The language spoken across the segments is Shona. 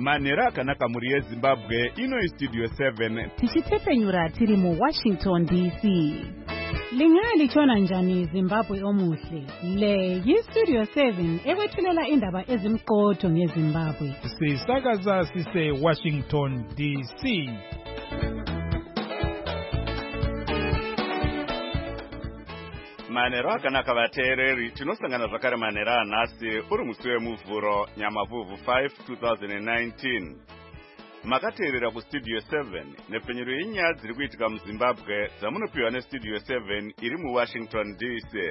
Manhero akanaka muri yeZimbabwe, ino iStudio 7. Tichitepenyura tiri mu Washington DC. Lingali chona njani Zimbabwe omuhle. Le yiStudio 7 ekwethulela indaba ezimqotho ngeZimbabwe. Sisakaza sise Washington DC. Manhero akanaka vateereri, tinosangana zvakare manhero anhasi uri musi wemuvhuro Nyamavhuvhu 5 2019. Makateerera kuStudio 7 nepfenyuro yenyaya dziri kuitika muZimbabwe dzamunopiwa neStudio 7 iri muWashington DC.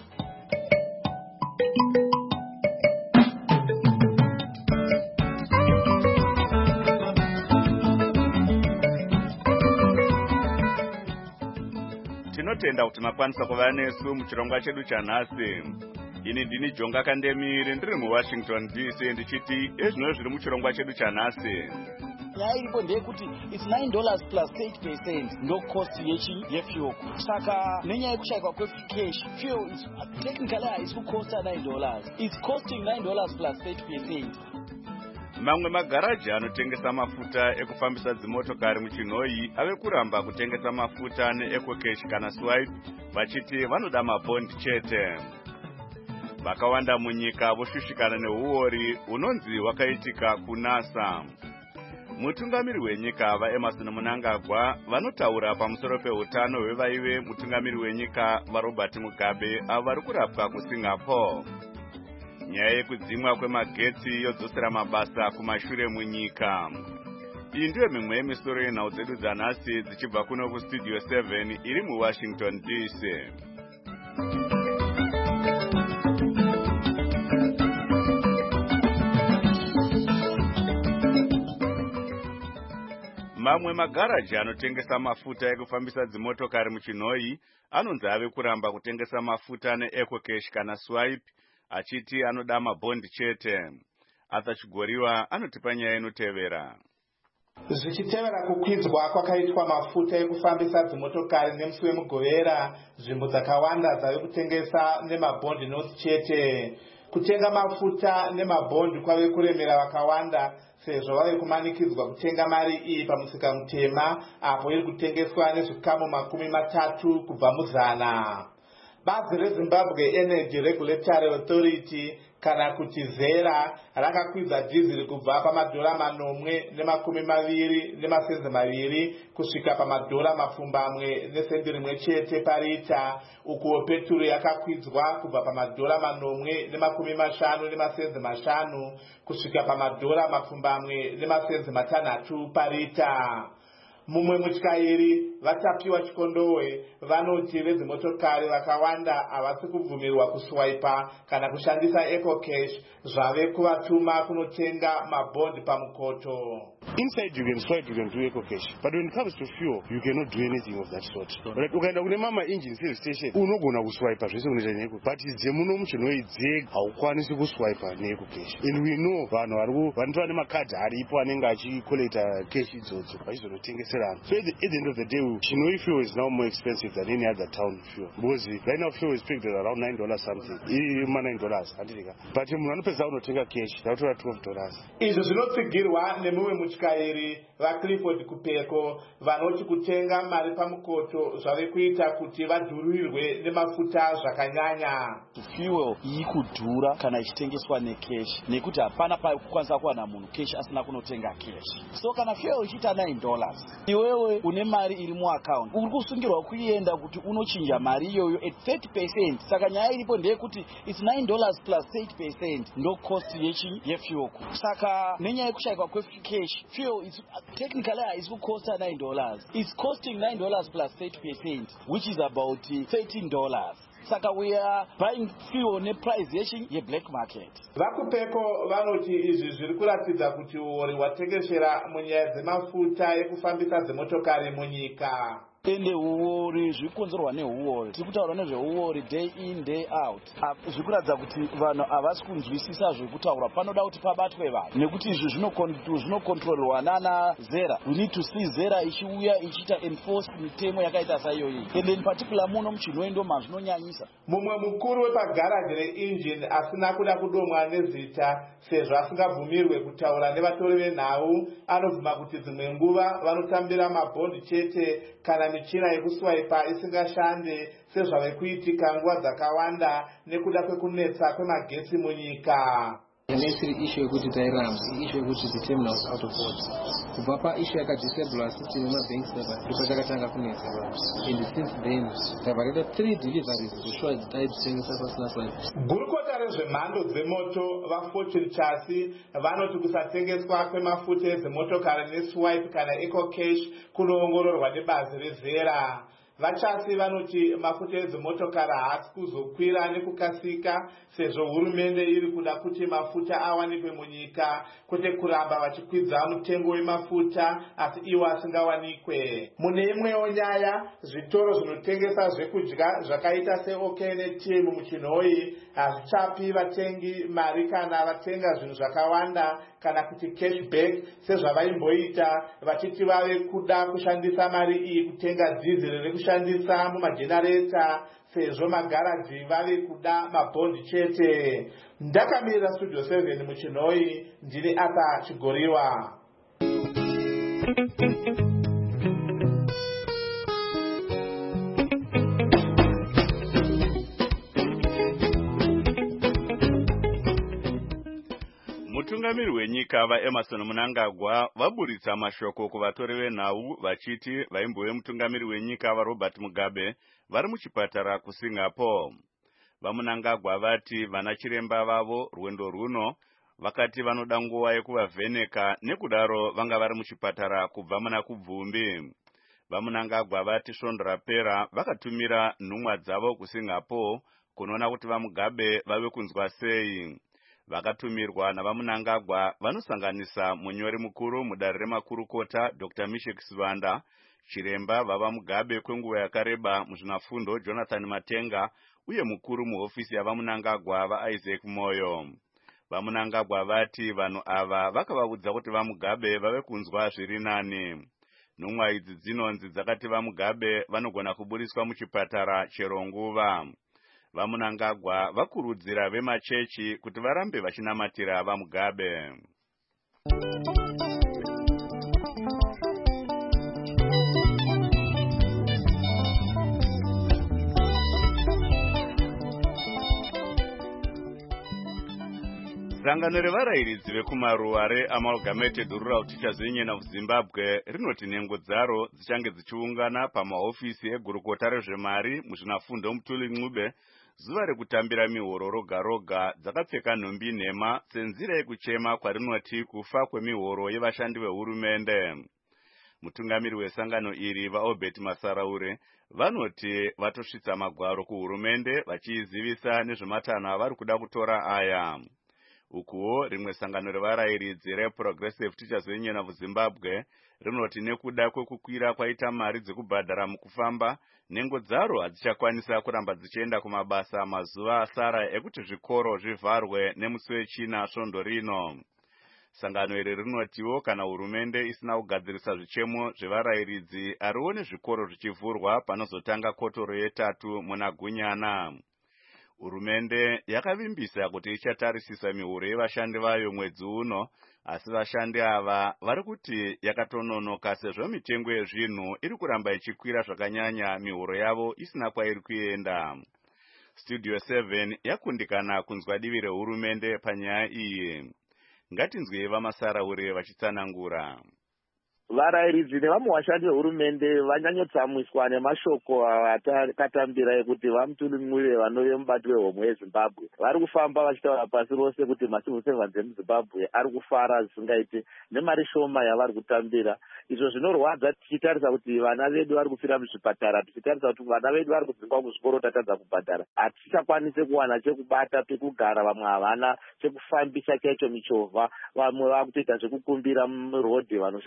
Tinotenda kuti makwanisa kuva nesu muchirongwa chedu chanhasi. Ini ndini Jonga Kandemire ndiri muWashington DC ndichiti ezvino zviri muchirongwa chedu chanhasi. Nyaya iripo ndeyekuti it's $9 plus 8% ndo cost yefuel. Saka nenyaya yekushayikwa kwecash, fuel is technically haisi kucosta $9. It's costing $9 plus 8%. Mamwe magaraji anotengesa mafuta ekufambisa dzimotokari muchinhoyi ave kuramba kutengesa mafuta neEcocash kana swipe vachiti vanoda mabhondi chete. Vakawanda munyika voshushikana neuori unonzi wakaitika kuNASA. Mutungamiri wenyika vaEmerson Mnangagwa vanotaura pamusoro peutano hwevaive mutungamiri wenyika vaRobert Mugabe avo vari kurapwa kuSingapore. Nyaya yekudzimwa kwemagetsi yodzosera mabasa kumashure munyika. Iyi ndiyo mimwe yemisoro yenhau dzedu dzanhasi dzichibva kuno kuStudio 7 iri muWashington DC. Mamwe magaraji anotengesa mafuta ekufambisa dzimotokari muchinhoyi anonzi ave kuramba kutengesa mafuta neEcocash kana swipe achiti anoda mabhondi chete. Chigoriwa anotipa nyaya inotevera. Zvichitevera kukwidzwa kwakaitwa mafuta ekufambisa dzimotokari nemusi wemugovera, nzvimbo dzakawanda dzave kutengesa nemabhondi notes chete. Kutenga mafuta nemabhondi kwave kuremera vakawanda sezvo vave kumanikidzwa kutenga mari iyi pamusika mutema apo iri kutengeswa nezvikamu 30 kubva muzana. Bazi reZimbabwe Energy Regulatory Authority kana kuti ZERA rakakwidza dhiziri kubva $4.22 kusvika $4.1 chete parita, uko peturu yakakwidzwa kubva $4.55 kusvika $4.6 parita. Mumwe mutyairi vatapiwa chikondowe vanoti vezimotokari vakawanda havasi kubvumirwa kuswaipa kana kushandisa EcoCash zvave kuvatuma kunotenga mabhondi pamukoto. Inside you can swipe, you can do EcoCash, but when it comes to fuel, you cannot do anything of that sort. Right? Ukaenda kune mama engine service station, unogona kuswipa zvese unoita neEcoCash, but dzemuno muchinhoyi dzega haukwanisi kuswipa neEcoCash. And we know vanhu vanotova nemakadhi aripo anenge achikolekta cash idzodzo vachizonotengeserana. So at the end of the day, Chinhoyi fuel is now more expensive than any other town fuel, because right now fuel is pegged at around $9 something, $9 handika, but munhu anopedza unotenga cash tautora $12. Izvo zvinotsigirwa nemumwe mutyairi vaClifford Kupeko vanoti kutenga mari pamukoto zvave kuita kuti vadhurirwe nemafuta zvakanyanya. Fuel iri kudhura kana ichitengeswa necash nekuti hapana pakukwanisa kuwana munhu cash asina kunotenga cash. So kana fuel ichiita $9, iwewe une mari iri muaccount uri kusungirwa kuienda kuti unochinja mari iyoyo at 30%. Saka nyaya iripo ndeyekuti it's $9 plus 8% ndo cost yefuel. Saka nenyaya yekushayikwa kwecash, fuel is technically haisi kucosta $9. It's costing $9 plus 8%, which is about $13. Saka we are buying fuel neprice ye-black market. VaKupeko vanoti izvi zviri kuratidza kuti uori hwatekeshera munyaya dzemafuta ekufambisa dzimotokari munyika. ende uori zvikonzerwa neuori. Tiri kutaura nezveuori day in day out. Zviri kuratidza kuti vanhu havasi kunzwisisa zvekutaura. Panoda kuti pabatwe vanhu nekuti izvi zvinokontrolwa nana Zera. We need to see Zera ichiuya ichiita enforce mitemo yakaita saiyoyi. And in particular muno muChinhoyi ndo mazvinonyanyisa. Mumwe mukuru wepagaraji reinjini asina kuda kudomwa nezita sezvo asingabvumirwe kutaura nevatori venhau anobvuma kuti dzimwe nguva vanotambira mabhondi chete kana michina yekuswaipa isingashande sezvave kuitika nguva dzakawanda nekuda kwekunetsa kwemagetsi munyika. Yanesiri issue yekuti tairamba issue yekuti the terminal was out of order. Kubva paissue yakadisable system yemabank server ndipo takatanga kunetsa vanhu. And since then tavareda 3 deliveries zvishwa dzitaitengesa pasina swipe. Gurukota rezvemhando dzemoto vaFortune Chassis vanoti kusatengeswa kwemafuta edzimotokari neswipe kana ecocash kunoongororwa nebazi reZera. Vachasi vanoti mafuta edzimotokari haasi kuzokwira nekukasika sezvo hurumende iri kuda kuti mafuta awanikwe munyika kwete kuramba vachikwidza mutengo wemafuta asi iwo asingawanikwe. Mune imwewo nyaya, zvitoro zvinotengesa zvekudya zvakaita seOK neTM muChinhoyi hazvichapi vatengi mari kana vatenga zvinhu zvakawanda kana kuti cashback sezvavaimboita vachiti vave kuda kushandisa mari iyi kutenga dhiziri rekushandisa mumajenareta sezvo magaraji vave kuda mabhondi chete. Ndakamirira Studio 7 muChinhoyi, ndini Asa Chigoriwa. Mutungamiri wenyika vaEmerson Mnangagwa vaburitsa mashoko kuvatori venhau vachiti vaimbove mutungamiri wenyika vaRobert Mugabe vari muchipatara kuSingapore. VaMnangagwa vati vana chiremba vavo rwendo runo vakati vanoda nguva yekuvavheneka nekudaro vanga vari muchipatara kubva muna kubvumbi. VaMnangagwa vati svondo rapera vakatumira nhumwa dzavo kuSingapore kunoona kuti vaMugabe vave kunzwa sei. Vakatumirwa navaMnangagwa vanosanganisa munyori mukuru mudare remakurukota Dr. Mishek Sivanda, chiremba vavaMugabe kwenguva yakareba muzvinafundo Jonathan Matenga uye mukuru muhofisi yavaMnangagwa vaIsaac Moyo. VaMnangagwa vati vanhu ava vakavaudza kuti vaMugabe vave kunzwa zviri nani. Nhumwa idzi dzinonzi dzakati vaMugabe vanogona kuburiswa muchipatara chero nguva. VaMnangagwa vakurudzira vemachechi kuti varambe vachinamatira vaMugabe. Sangano revarairidzi vekumaruwa reAmalgamated Rural Teachers Union of Zimbabwe rinoti nhengo dzaro dzichange dzichiungana pamahofisi egurukota rezvemari muzvinafundo Mutuli Ncube zuva rekutambira mihoro roga roga dzakapfeka nhumbi nhema senzira yekuchema kwarinoti kufa kwemihoro yevashandi vehurumende. Mutungamiri wesangano iri vaObert Masaraure vanoti vatosvitsa magwaro kuhurumende vachiizivisa nezvematanho avari kuda kutora aya. Ukuwo rimwe sangano revarairidzi reProgressive Teachers Union of Zimbabwe rinoti nekuda kwekukwira kwaita mari dzekubhadhara mukufamba, nhengo dzaro hadzichakwanisa kuramba dzichienda kumabasa mazuva asara ekuti zvikoro zvivharwe nemusi wechina svondo rino. Sangano iri rinotiwo kana hurumende isina kugadzirisa zvichemo zvevarairidzi ariwo nezvikoro zvichivhurwa panozotanga kotoro yetatu muna Gunyana. Hurumende yakavimbisa kuti ichatarisisa mihoro yevashandi vayo mwedzi uno, asi vashandi ava vari kuti yakatononoka sezvo mitengo yezvinhu iri kuramba ichikwira zvakanyanya mihoro yavo isina kwairi kuenda. Studio 7 yakundikana kunzwa divi rehurumende panyaya iyi. Ngatinzwe vaMasaraure vachitsanangura. Varairidzi nevamwe vashandi vehurumende vanyanyotsamwiswa nemashoko akatambira ekuti vaMutuli Ncube vanove mubati wehomwe yeZimbabwe vari kufamba vachitaura pasi rose kuti macivil servants emuZimbabwe ari kufara zvisingaiti nemari shoma yavari kutambira. Izvo zvinorwadza tichitarisa kuti vana vedu vari kufira muzvipatara, tichitarisa kuti vana vedu vari kudzingwa kuzvikoro tatadza kubhadhara. Hatichakwanise kuwana chekubata, pekugara, vamwe havana chekufambisa chaicho michovha, vamwe vakutoita zvekukumbira murodhi vanoshanda muzvipatara.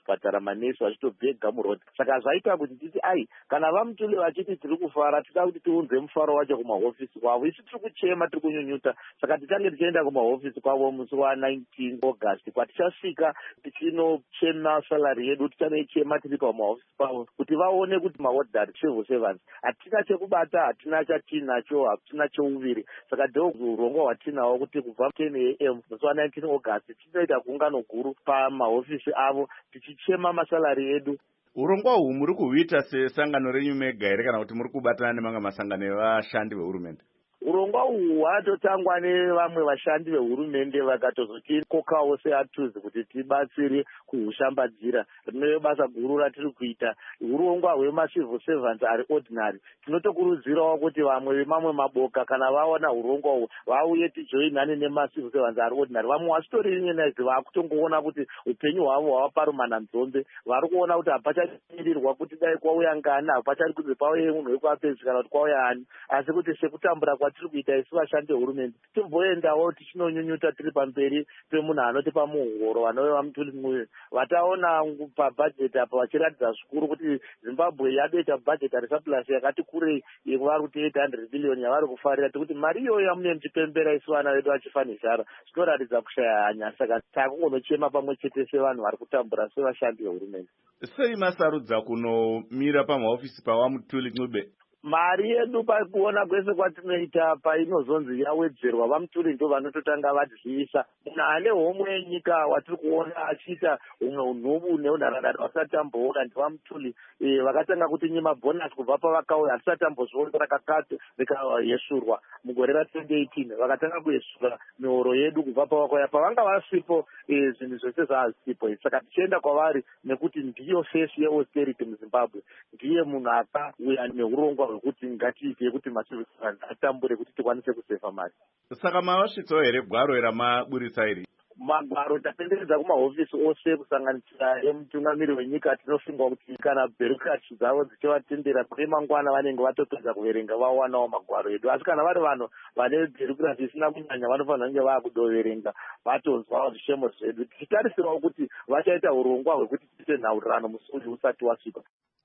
muzvipatara manesi vachitobve gamurodi. Saka zvaita kuti titi kana vamutule vachiti tiri kufara tida kuti tiunze mufaro wacho kumahofisi kwavo. Isi tiri kuchema, tiri kunyunyuta. Saka tichange tichienda kumahofisi kwavo musi wa19 August kwatichasvika tichinochema salary yedu, tichanoichema tiri pamahofisi kwavo kuti vaone kuti maordinary civil servants hatina chekubata, hatina chatinacho, hatina chouviri. Saka ndo urongwa hwatinahwo kuti kubva 10 AM musi wa19 August tichinoita gungano guru pamahofisi avo tichichema masalary edu. Urongwa uhu muri kuhuita sesangano renyu mega here kana kuti muri kubatana nemamwe masangano evashandi vehurumende? Urongwa uhu hwatotangwa nevamwe vashandi vehurumende vakatozotikokawo seatuzi kuti tibatsire kuhushambadzira. Rinowe basa guru ratiri kuita. Urongwa hwemacivil servants ari ordinary tinotokurudzirawo kuti vamwe vemamwe maboka kana vaona urongwa uhu vauye tijoinane nemacivil servants ari ordinary. Vamwe vasitoririnyenaizi vakutongoona kuti upenyu hwavo hwava parumana nzombe. Vari kuona kuti hapachamirirwa kuti dai kwauya ngani, hapachari kunzi pauye munhu wekuapedzi kana kuti kwauya ani, asi kuti sekutambura tiri kuita isi vashandi vehurumende timboendawo tichinonyunyuta tiri pamberi pemunhu anotipa muhoro anove vamutuli vataona pabhajeti apa vachiratidza zvikuru kuti Zimbabwe yadoita bhajeti resurplus yakati kurei yekuvari kuti 800 billion yavari kufarira, tikuti mari iyoyo yamune muchipembera isi vana vedu vachifanizara zvinoratidza kushaya hanya. Saka takungonochema pamwe chete sevanhu vari kutambura sevashandi vehurumende. Sei masarudza kunomira pamahofisi pawamutuli Ncube? Mari yedu pakuona kwese kwatinoita painozonzi yawedzerwa vamutuli ndo vanototanga vadziisa. Munhu ane homwe yenyika watiri kuona achiita humwe unhubu neunharadada vasati amboona ndivamutuli vakatanga kuti mabhonasi kubva pavakauya hatisati ambozviona rakakati rikayesurwa mugore ra2018 vakatanga kuyesura mihoro yedu kubva pavakauya pavanga vasipo zvinhu zvese zvaasipo. Saka tichienda kwavari nekuti ndiyo fesi yeausterity muZimbabwe, ndiye munhu akauya neurongwa hwekuti ngatiite kuti macivil servants atambure kuti tikwanise kuseva mari. Saka mavasvitsawo here gwaro ramaburisa iri? Magwaro tatenderedza kumahofisi ose kusanganisira emutungamiri wenyika. Tinofunga kuti kana bureaucracy dzavo dzichivatendera kune mangwana vanenge vatopedza kuverenga vawanawo magwaro edu, asi kana vari vanhu vane bureaucracy isina kunyanya vanofanira kunge vakudoverenga vatonzwawo zvishemo zvedu. Tichitarisirawo kuti vachaita urongwa hwekuti tiite nhaurirano musi uyu usati wasvika.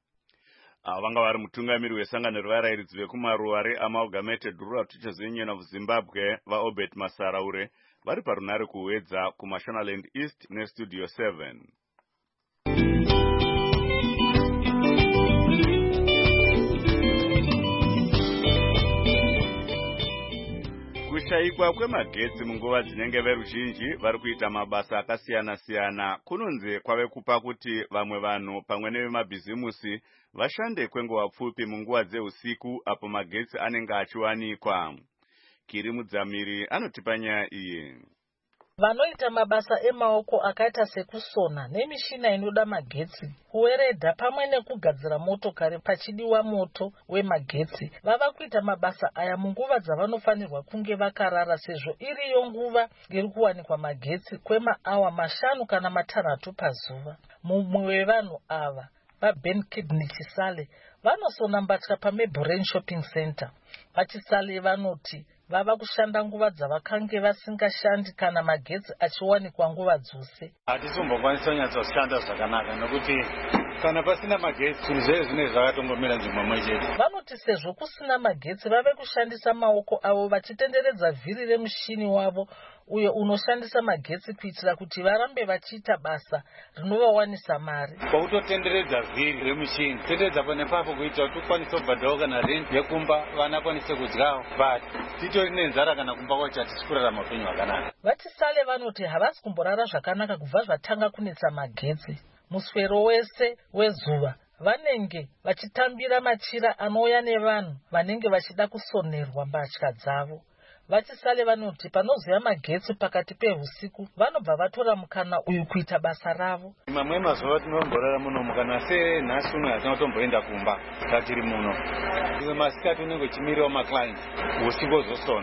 Vanga vari mutungamiri wesangano revarairidzi vekumaruwa reAmalgamated Rural Teachers Union of Zimbabwe vaObert Masaraure vari parunare kuwedza kuMashonaland East neStudio 7. Kushayikwa kwemagetsi munguva dzinenge veruzhinji vari kuita mabasa akasiyana-siyana kunonzi kwave kupa kuti vamwe vanhu pamwe nevemabhizimusi vashande kwenguva pfupi munguva dzeusiku apo magetsi anenge achiwanikwa. Kiri Mudzamiri anotipa nyaya iyi. Vanoita mabasa emaoko akaita sekusona nemishina inoda magetsi, kuweredha pamwe nekugadzira motokari pachidiwa moto wemagetsi vava kuita mabasa aya munguva dzavanofanirwa kunge vakarara, sezvo iriyo nguva iri kuwanikwa magetsi kwemaawa 5 kana 6 pazuva. Mumwe wevanhu ava vaBen Kidney Chisale vanosona mbatya paMaborane Shopping Center. Vachisale vanoti vava kushanda nguva dzavakange vasingashandi kana magetsi achiwanikwa nguva dzose. Hatisimbokwanisa kunyatsoshanda zvakanaka nokuti kana pasina magetsi zvinhu zvese zvinenge zvakatongomira nzvimbo imwe chete. Vanoti sezvo kusina magetsi vave kushandisa maoko avo vachitenderedza vhiri remushini wavo uyo unoshandisa magetsi kuitira kuti varambe vachiita basa rinovawanisa mari. Kwakutotenderedza vhiri remushini tenderedza panepapo kuitira kuti ukwanise kubhadhawo kana renti yekumba vana kwanise kudyawo, but titori nenzara kana kumba kwacho hatisi kurarama upenyu hwakanaka. Vachisale vanoti havasi kumborara zvakanaka kubva zvatanga kunetsa magetsi. Muswero wese wezuva vanenge vachitambira machira anouya nevanhu vanenge vachida kusonerwa mbatya dzavo. Vachisale vanoti panozuya magetsi pakati pehusiku vanobva vatora mukana uyu kuita basa ravo. Mamwe mazuva tinomborara muno mukana senhasi uno hatina kutomboenda kumba tatiri muno. Imwe masikati unenge uchimirirawo maclient usiku ozosona.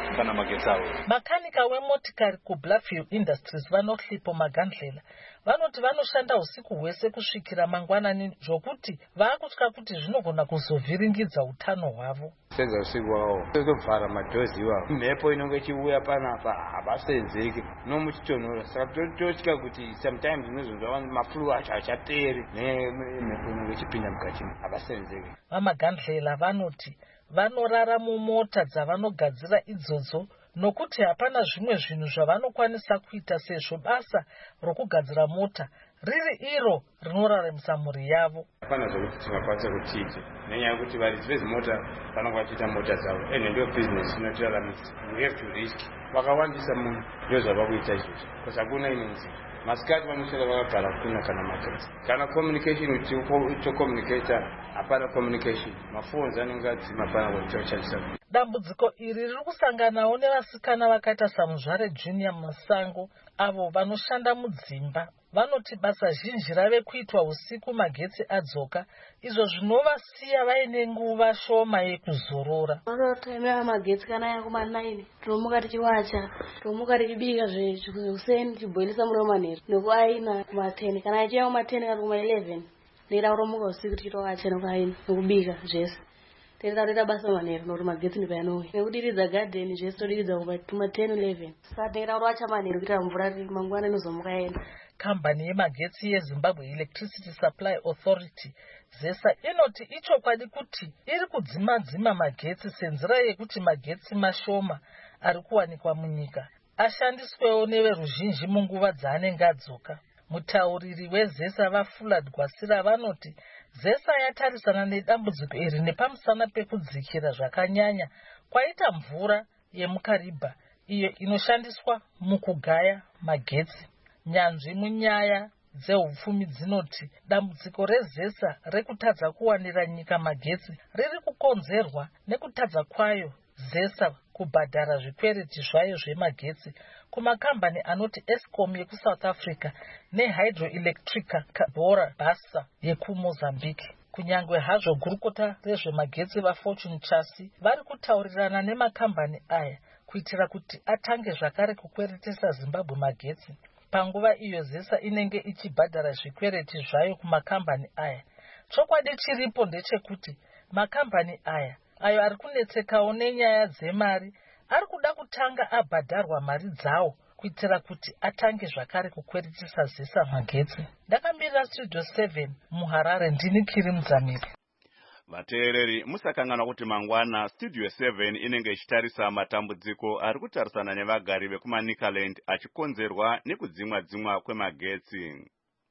kana magetsi avo. Makanika wemotikari kuBluffview Industries vanohlipo Magandlela vanoti vanoshanda usiku hwese kusvikira mangwanani zvokuti vaakutya kuti zvinogona kuzovhiringidza utano hwavo. Senza usiku wavo tozovhara madhozi iwavo, mhepo inonge ichiuya panapa havasenzeki nomuchitonhora, saka totya kuti sometimes unozonzwa mafuru acho hachaperi nemhepo inonge ichipinda mukati havasenzeki. VaMagandlela vanoti vanorara mumota dzavanogadzira idzodzo nokuti hapana zvimwe zvinhu zvavanokwanisa kuita sezvo basa rokugadzira mota riri iro rinoraramisa mhuri yavo. Hapana zvokuti tingakwanisa kutiite nenyaya yekuti varidzi vezimota vanenge vachiita mota dzavo ende ndiyo business inotiraramisa. We have to risk. Vakawandisa munhu ndio zvava kuita izvozvo because hakuna imwe nzira. Masikati vanoshanda vakagara kuna kana magetsi kana communication kuti utokommunicata hapana communication, mafoni anenge adzima hapana kuti uchashandisa. Dambudziko iri riri kusanganawo nevasikana vakaita saMuzvare Junior Masango avo vanoshanda mudzimba. Vanoti basa zhinji rave kuitwa usiku magetsi adzoka, izvo zvinovasiya vaine nguva shoma yekuzorora. Vanotoemera magetsi kana yakuma9 tinomuka tichiwacha, tinomuka tichibika zvekuseni tichiboilisa muriwo manheru nekuaina kuma10 kana achiya kuma10 kana kuma11 neida kutomuka usiku tichitowacha nekuaina nekubika zvese. Tinoita basa manheru nokuti magetsi ndipayanouya nekudiridza gadheni zvese todiridza kuma10-11 saka tinoita kutowacha manheru kuitira mvura mangwana inozomuka yena. Kambani yemagetsi yeZimbabwe Electricity Supply Authority ZESA inoti ichokwadi kuti iri kudzima magetsi senzira yekuti magetsi mashoma ari kuwanikwa munyika ashandiswewo neveruzhinji munguva dzaanenge adzoka. Mutauriri weZESA vaFulad Gwasira vanoti ZESA yatarisana nedambudziko iri nepamusana pekudzikira zvakanyanya kwaita mvura yemukaribha iyo inoshandiswa mukugaya magetsi. Nyanzvi munyaya dzehupfumi dzinoti dambudziko reZESA rekutadza kuwanira nyika magetsi riri kukonzerwa nekutadza kwayo ZESA kubhadhara zvikwereti zvayo zvemagetsi kumakambani anoti Eskom yekuSouth Africa neHydroelectrica Bora Basa yekuMozambique. Kunyangwe hazvo gurukota rezvemagetsi vaFortune Chasi vari kutaurirana nemakambani aya kuitira kuti atange zvakare kukweretesa Zimbabwe magetsi. Panguva iyo ZESA inenge ichibhadhara zvikwereti zvayo kumakambani aya. Chokwadi chiripo ndechekuti makambani aya ayo ari kunetsekawo nenyaya dzemari ari kuda kutanga abhadharwa mari dzawo kuitira kuti atange zvakare kukweretesa ZESA magetsi. Ndakamirira Studio 7 muHarare, ndini Kiri Mudzamiri. Vateereri, musakanganwa kuti mangwana Studio 7 inenge ichitarisa matambudziko ari kutarisana nevagari vekumaNicaland achikonzerwa nekudzimwa kwemagetsi.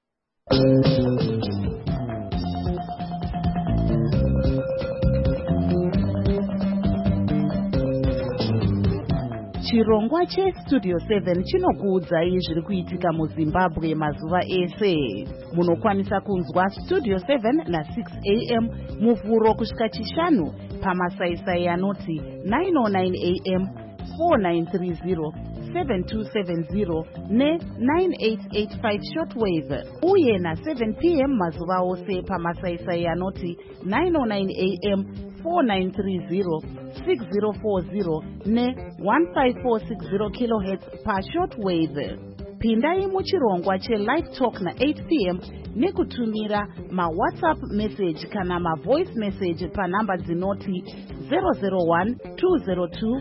Chirongwa cheStudio 7 chinokuudzai zviri kuitika muZimbabwe mazuva ese. Munokwanisa kunzwa Studio 7 na6 am muvhuro kusvika chishanu pamasaisai anoti 909 am, 4930, 7270 ne9885 shortwave uye na7 pm mazuva ose pamasaisai anoti 909 am, 4930, 6040 ne1546 kHz pashortwave. Pindai muchirongwa chelive talk na8 pm nekutumira mawhatsapp message kana mavoice message panhamba dzinoti 001 202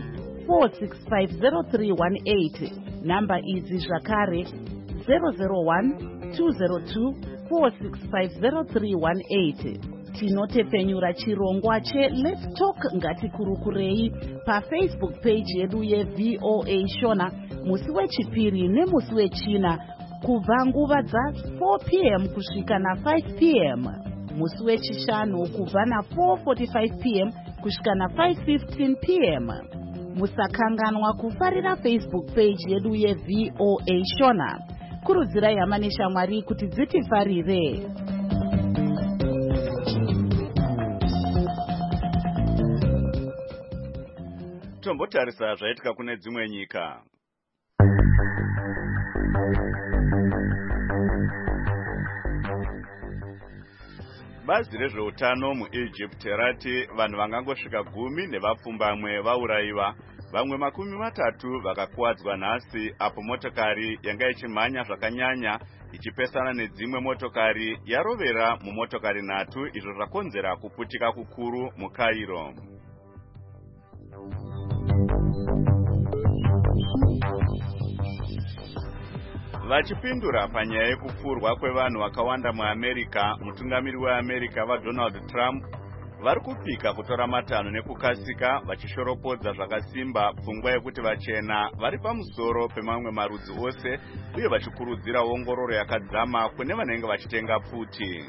4650318. Namba idzi zvakare 001 202 4650318. Tinotepfenyura chirongwa cheLet's Talk ngatikurukurei paFacebook page yedu yeVOA Shona musi wechipiri nemusi wechina kubva nguva dza4 pm kusvika na5 pm, musi wechishanu kubva na4:45 pm kusvika na5:15 pm. Musakanganwa kufarira Facebook page yedu yeVOA Shona. Kurudzirai hama neshamwari kuti dzitifarire. Tombotarisa zvaitika kune dzimwe nyika. Bazi rezveutano muEgypt rati vanhu vangangosvika 10 nevapfumbamwe vaurayiwa, vamwe 30 vakakuwadzwa nhasi apo motokari yanga ichimhanya zvakanyanya ichipesana nedzimwe motokari yarovera mumotokari 3, izvo zvakonzera kuputika kukuru muCairo. Vachipindura panyaya yekupfurwa kwevanhu vakawanda muAmerica, mutungamiri weAmerica vaDonald Trump vari kupika kutora matanho nekukasika, vachishoropodza zvakasimba pfungwa yekuti vachena vari pamusoro pemamwe marudzi ose, uye vachikurudzira ongororo yakadzama kune vanenge vachitenga pfuti.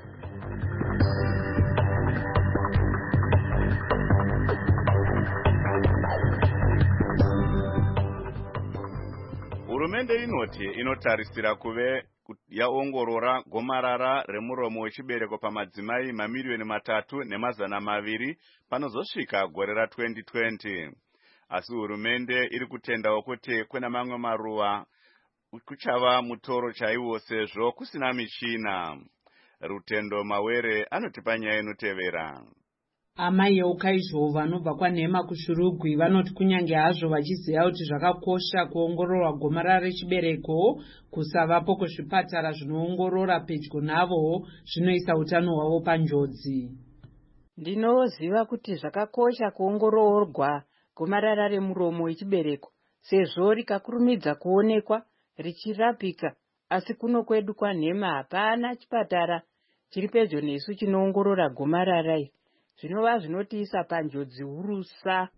Hurumende inoti inotarisira kuve yaongorora gomarara remuromo wechibereko pamadzimai mamiliyoni 3,200,000 panozosvika gore ra2020. Asi hurumende iri kutendawo kuti kuna mamwe maruva kuchava mutoro chaiwo sezvo kusina michina. Rutendo Mawere anotipa nyaya inotevera. Amai eukaizvo vanobva kwaNhema kuShurugwi vanoti kunyange hazvo vachiziva kuti zvakakosha kuongororwa gomarara rechibereko, kusavapo kuzvipatara zvinoongorora pedyo navo zvinoisa utano hwavo panjodzi. Ndinoziva kuti zvakakosha kuongororwa gomarara remuromo wechibereko sezvo rikakurumidza kuonekwa richirapika, asi kuno kwedu kwaNhema hapana chipatara chiri pedyo nesu chinoongorora gomarara iri. Zvinova zvinotiisa panjodzi hurusa.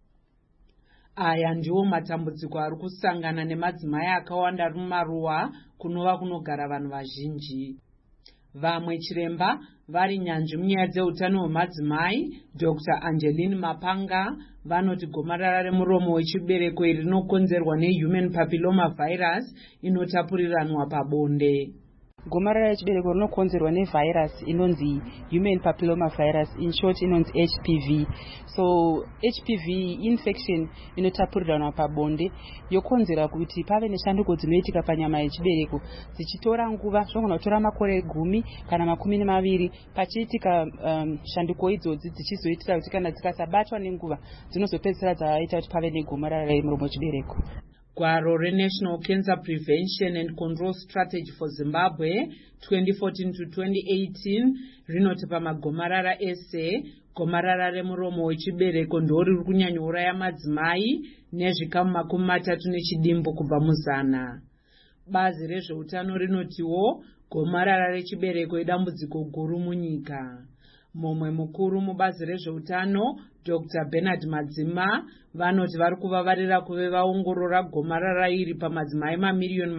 Aya ndiwo matambudziko ari kusangana nemadzimai akawanda ari mumaruwa kunova kunogara vanhu vazhinji. Vamwe chiremba vari nyanzvi munyaya dzeutano hwemadzimai, Dr. Angeline Mapanga, vanoti gomarara remuromo wechibereko iri rinokonzerwa nehuman papilloma virus inotapuriranwa pabonde. Gomarara rechibereko rinokonzerwa nevirus inonzi human papilloma virus, in short inonzi HPV. So HPV infection inotapuriranwa pabonde yokonzera kuti pave neshanduko dzinoitika panyama yechibereko dzichitora nguva, zvogona kutora makore 10 kana 20 pachiitika shanduko idzodzi dzichizoitira kuti kana dzikasabatwa nenguva dzinozopedzisira dzaita kuti pave negomarara remuromo wechibereko. Gwaro reNational Cancer Prevention and Control Strategy for Zimbabwe 2014 to 2018 rinoti pamagomarara ese, gomarara remuromo wechibereko ndoriri kunyanyouraya madzimai nezvikamu 30 kubva mu100. Bazi rezveutano rinotiwo gomarara rechibereko idambudziko guru munyika. Mumwe mukuru mubazi rezveutano, Dr. Bernard Madzima, vanoti vari kuvavarira kuve vaongorora gomarara iri pamadzimai mamiliyoni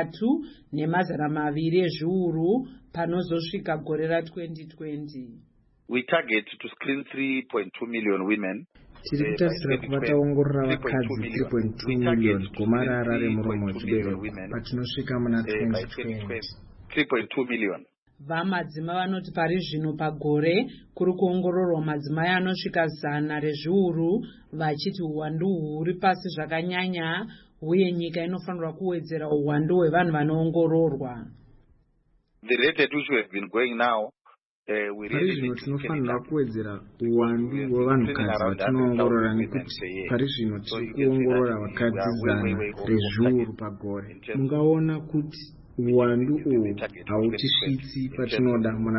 3,200,000 ezviuru panozosvika gore ra2020. We target to screen 3.2 million women. Tiri kutarisira kuva taongorora vakadzi 3.2 miliyoni gomarara remuromo wechibereko patinosvika muna 2020. 3.2 million. Vamadzima vanoti pari zvino pagore kuri kuongororwa madzimai anosvika 100 rezviuru, vachiti uwandu huri pasi zvakanyanya uye nyika inofanirwa kuwedzera uwandu hwevanhu vanoongororwa. The rate at which we have been going now, pari zvino tinofanirwa kuwedzera uwandu hwevanhukadzi vatinoongorora nekuti pari zvino tiri kuongorora vakadzi 100 rezviuru pagore. Mungaona kuti uwandu uhu hautisvitsi patinoda muna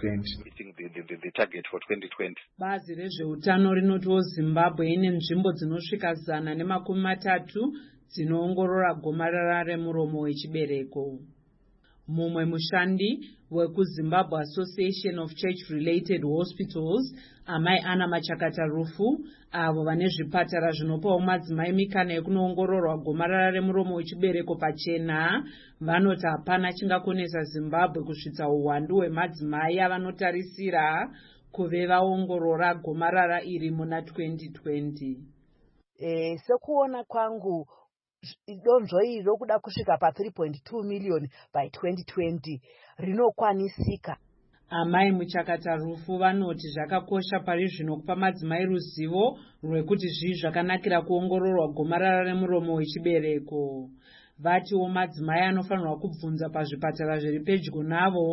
2020. Bazi rezveutano rinotiwo Zimbabwe ine nzvimbo dzinosvika 130 dzinoongorora gomarara remuromo wechibereko. Mumwe mushandi wekuZimbabwe Association of Church-Related Hospitals, Amai Ana Machakata Rufu, avo vane zvipatara zvinopawo madzimai mikana yekunoongororwa gomarara remuromo wechibereko pachena, vanoti hapana chingakonesa Zimbabwe kusvitsa uwandu hwemadzimai avanotarisira kuve vaongorora gomarara iri muna 2020. Sekuona kwangu donzvo iri rokuda kusvika pa 3.2 million by 2020 rinokwanisika. Amai Muchakata Rufu vanoti zvakakosha pari zvino kupa madzimai ruzivo rwekuti zvii zvakanakira kuongororwa gomarara remuromo wechibereko. Vatiwo madzimai anofanirwa kubvunza pazvipatara zviri pedyo navo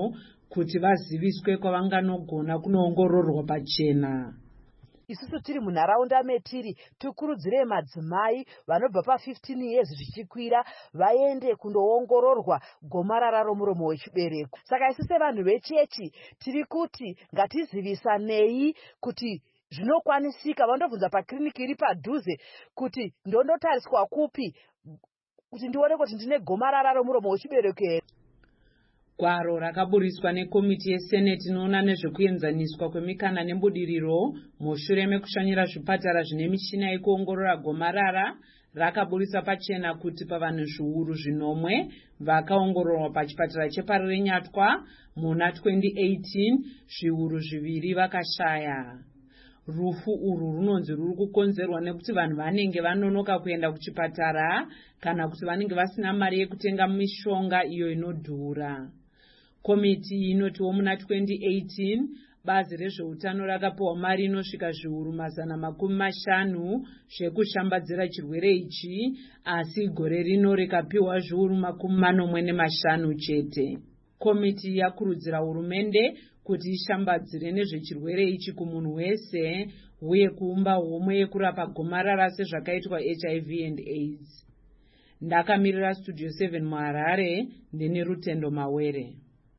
kuti vaziviswe kwavanganogona kunoongororwa pachena. Isusu tiri munharaunda metiri tikurudzire madzimai vanobva pa15 years zvichikwira vaende kundoongororwa gomarara romuromo wechibereko. Saka isusu vanhu vechechi tiri kuti ngatizivisanei kuti zvinokwanisika. Vandobvunza pakiriniki iri padhuze kuti ndondotariswa kupi kuti ndione kuti ndine gomarara romuromo wechibereko here. Gwaro rakaburiswa nekomiti yeseneti inoona nezvekuenzaniswa kwemikana nebudiriro mushure mekushanyira zvipatara zvine michina yekuongorora gomarara rakaburisa pachena kuti pavanhu zviuru 10 vakaongororwa pachipatara cheParire Nyatwa muna 2018 zviuru 2 vakashaya. Rufu urwu runonzi ruri kukonzerwa nekuti vanhu vanenge vanonoka kuenda kuchipatara kana kuti vanenge vasina mari yekutenga mishonga iyo inodhura. Komiti inotiwo muna 2018 bazi rezveutano rakapiwa mari inosvika zviuru 550 zvekushambadzira chirwere ichi, asi gore rino rikapiwa zviuru 45 chete. Komiti yakurudzira hurumende kuti ishambadzire nezvechirwere ichi kumunhu wese uye kuumba homwe yekurapa gomarara sezvakaitwa HIV and AIDS. Ndakamirira Studio 7 muHarare, ndine Rutendo Mawere.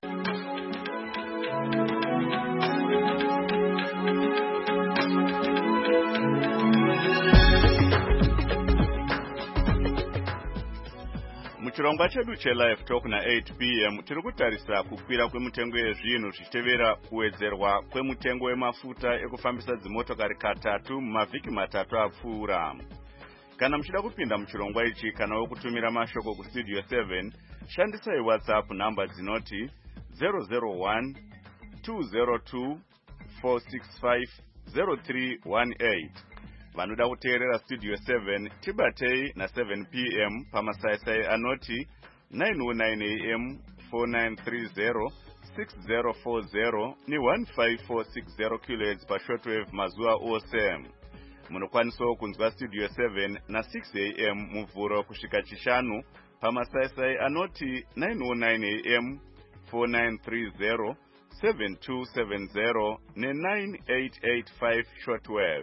Muchirongwa chedu che-Live Talk na 8 p.m. tiri kutarisa kukwira kwemutengo yezvinhu zvichitevera kuwedzerwa kwemutengo wemafuta ekufambisa dzimotokari katatu mumavhiki matatu apfuura. Kana muchida kupinda muchirongwa ichi kana wokutumira mashoko kustudio 7, shandisai WhatsApp namba dzinoti 001 202 465 0318. Vanoda kuteerera Studio 7 tibatei na 7 p.m. pamasaisai anoti 909 am 4930 6040 ni 15460 kHz pashortwave mazuva ose. Munokwanisawo kunzwa Studio 7 na 6 am muvhuro kusvika chishanu pamasaisai anoti 909 am 4930 7270 ne 9885 shortwave.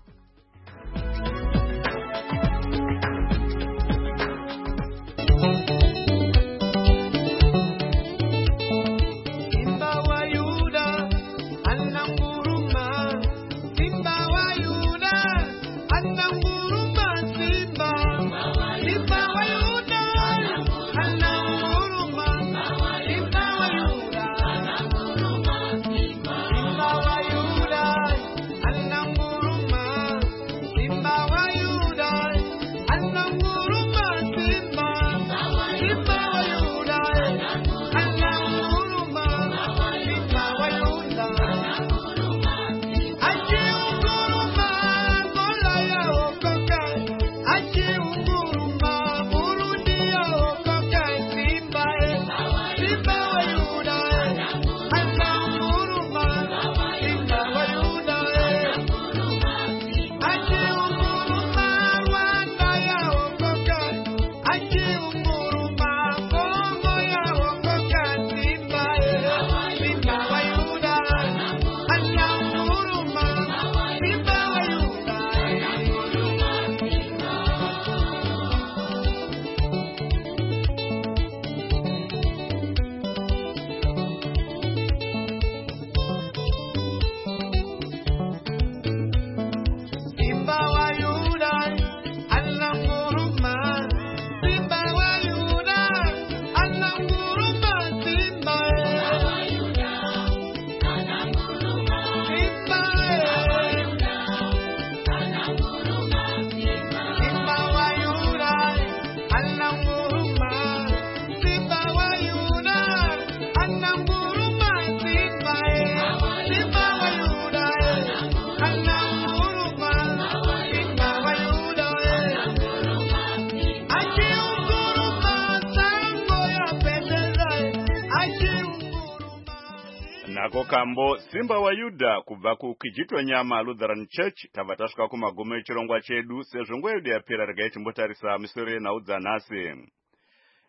Nako kambo Simba wa Yuda kubva kuKijitonyama Lutheran Church tava tasvika kumagumo echirongwa chedu sezvo nguva yedu yapera regai timbotarisa misoro yenhau dzanhasi.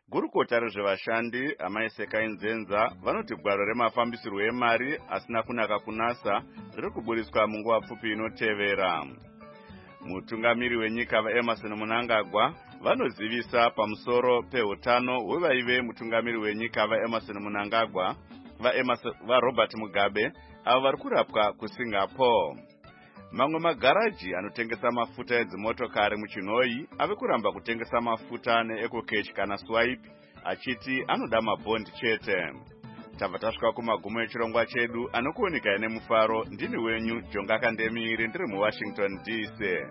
Gurukota rezvevashandi amaiseka inzenza vanoti gwaro remafambisirwo emari asina kunaka kunasa riri kuburiswa munguva pfupi inotevera. Mutungamiri wenyika vaEmmerson Mnangagwa vanozivisa pamusoro peutano hwevaive mutungamiri wenyika vaEmmerson Mnangagwa vaRobert Mugabe avo vari kurapwa kuSingapore. Mamwe magaraji anotengesa mafuta edzimotokari muChinoi ave kuramba kutengesa mafuta neEcocash kana Swipe achiti anoda mabhondi chete. Tabva tasvika kumagumo echirongwa chedu anokuoneka nemufaro. Ndini wenyu Jonga Kandemiri ndiri muWashington DC.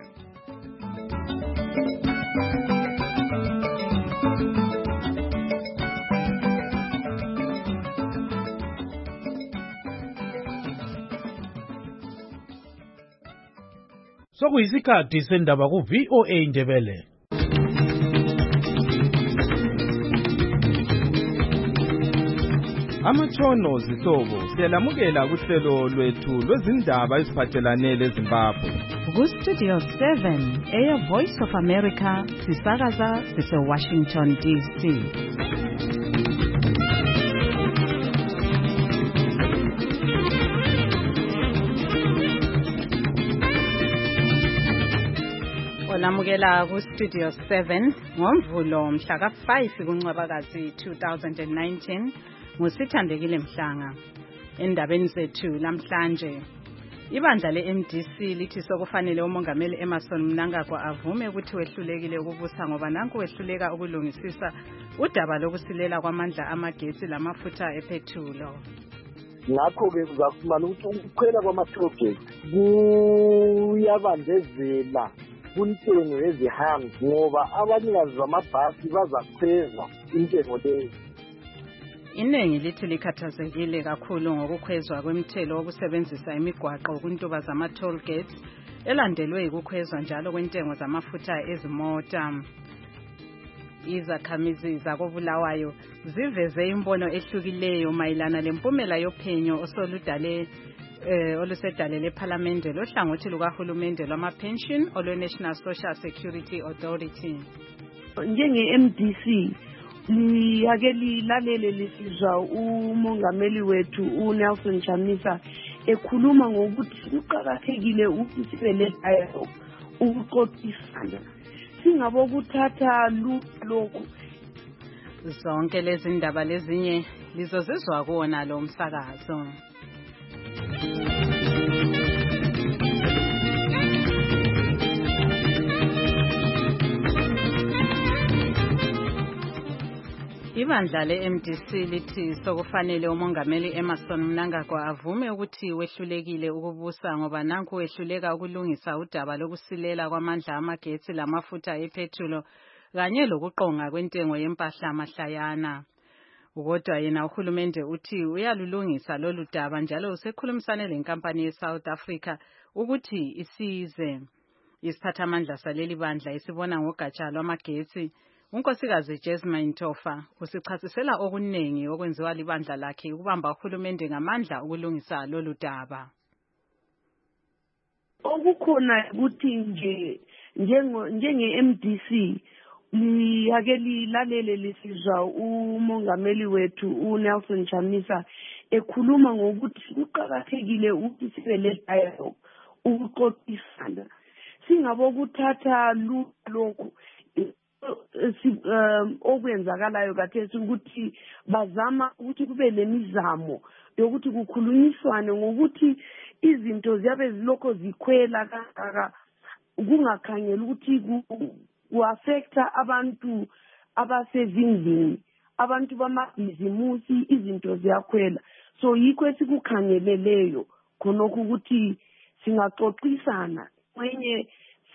Sokuyisikhathi sendaba ku-VOA Indebele. Amatshono zihlobo siyalamukela kuhlelo lwethu lwezindaba eziphathelane leZimbabwe. Ku-Studio 7 Air Voice of America sisakaza sise-Washington DC. Olamukela ku-Studio 7 ngoMvulo mhla ka-5 kuNcwabakazi 2019 nguSithandekile Mhlanga. Endabeni zethu lamhlanje, ibandla le-MDC lithi sokufanele umongameli Emmerson Mnangagwa avume ukuthi wehlulekile ukubusa ngoba nanku wehluleka ukulungisisa udaba lokusilela kwamandla amagetsi lamafutha ephethulo. Ngakho-ke kuzafumana ukuthi ukukhwela kwama-project kuyabandezela kuntengo yezihambi ngoba abanikazi bamabhasi bazakhweza intengo leyo. Inengi lithi likhathazekile kakhulu ngokukhwezwa kwemithelo wokusebenzisa imigwaqo kuntuba zama-toll gates elandelwe ukukhwezwa njalo kwentengo zamafutha ezimota. Izakhamizi zakoBulawayo ziveze imbono ehlukileyo mayelana lempumela yophenyo olusedalele ePhalamende lohlangothi lukahulumende lwama-pension olwe-National Social Security Authority. Njenge-MDC liyake lilalele lisizwa umongameli wethu uNelson Chamisa ekhuluma ngokuthi kuqakathekile ukuthi sibe le-dialogue ukuxoxisana singabokuthatha lokhu. Zonke lezi ndaba lezinye lizozizwa kuwona lo msakazo. Ibandla le-MDC lithi sokufanele umongameli Emmerson Mnangagwa avume ukuthi wehlulekile ukubusa ngoba nanku wehluleka ukulungisa udaba lokusilela kwamandla amagetsi lamafutha ephethulo kanye lokuqonga kwentengo yempahla amahlayana. Kodwa yena uhulumende uthi uyalulungisa lolu daba njalo usekhulumisane lenkampani yeSouth Africa ukuthi isize. Isiphathamandla saleli bandla esibona ngogatsha lwamagetsi unkosikazi Jasmine Tofa usichasisela okuningi okwenziwa libandla lakhe ukubamba uhulumende ngamandla ukulungisa lolu daba. Okukhona ukuthi njenge-MDC liyake lilalele lisizwa umongameli wethu uNelson Chamisa ekhuluma ngokuthi kuqakathekile ukuthi sibe le-dialogue ukuxoxisana singabokuthatha lokhu okwenzakalayo kathesi ukuthi bazama ukuthi kube nemizamo yokuthi kukhulunyiswane ngokuthi izinto ziyabe zilokho zikhwela kangaka kungakhangela ukuthi ku-affecta abantu abasezindlini abantu bamabhizimusi izinto ziyakhwela. So yikho esikukhangeleleyo khonokho ukuthi singaxoxisana kwenye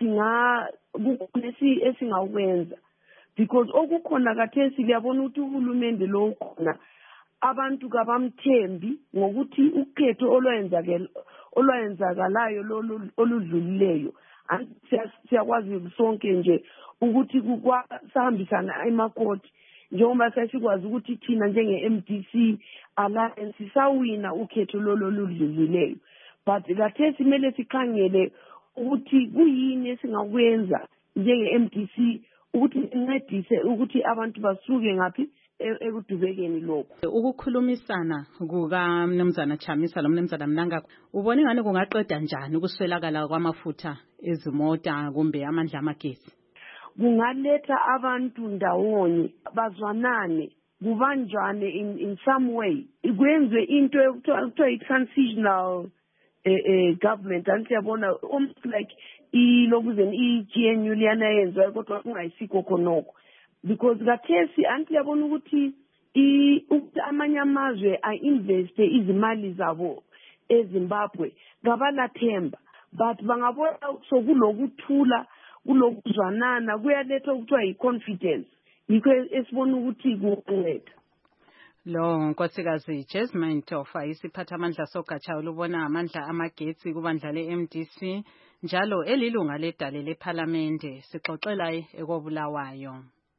esingakwenza because okukhona kathesi liyabona ukuthi uhulumende lo ukhona abantu kabamthembi ngokuthi ukhetho olwenzakalayo oludlulileyo siyakwazi sonke nje ukuthi kusahambisana emakoti njengoba sesikwazi ukuthi thina njenge-MDC alliance sawina ukhetho oludlulileyo but kathesi kumele sikhangele ukuthi kuyini esingakwenza njenge-MDC ukuthi incedise ukuthi abantu basuke ngaphi ekudubekeni lokho. Ukukhulumisana kukaMnumzana Chamisa lo Mnumzana Mnangagwa ubone ngani kungaqeda njani ukuswelakala kwamafutha ezimota kumbe amandla amagesi? Kungaletha abantu ndawonye bazwanane kubanjwane in some way kwenziwe into ekuthiwa i-transitional government antisiyabona almost like ilokuzeni i-GNU liyana yenziwayo kodwa kungayisikho khonokho because kathesi antisiyabona ukuthi amanye amazwe a-investe izimali zabo eZimbabwe ngabalathemba but bangabona sokulokuthula kulokuzwanana kuyaletha ukuthiwa yi-confidence yikho esibona ukuthi kunganceda. Lo nkosikazi Jasmine Tofa isiphathamandla sogatsha olubona amandla amagetsi kubandla le-MDC njalo elilunga ledale lephalamende sixoxela ekobulawayo.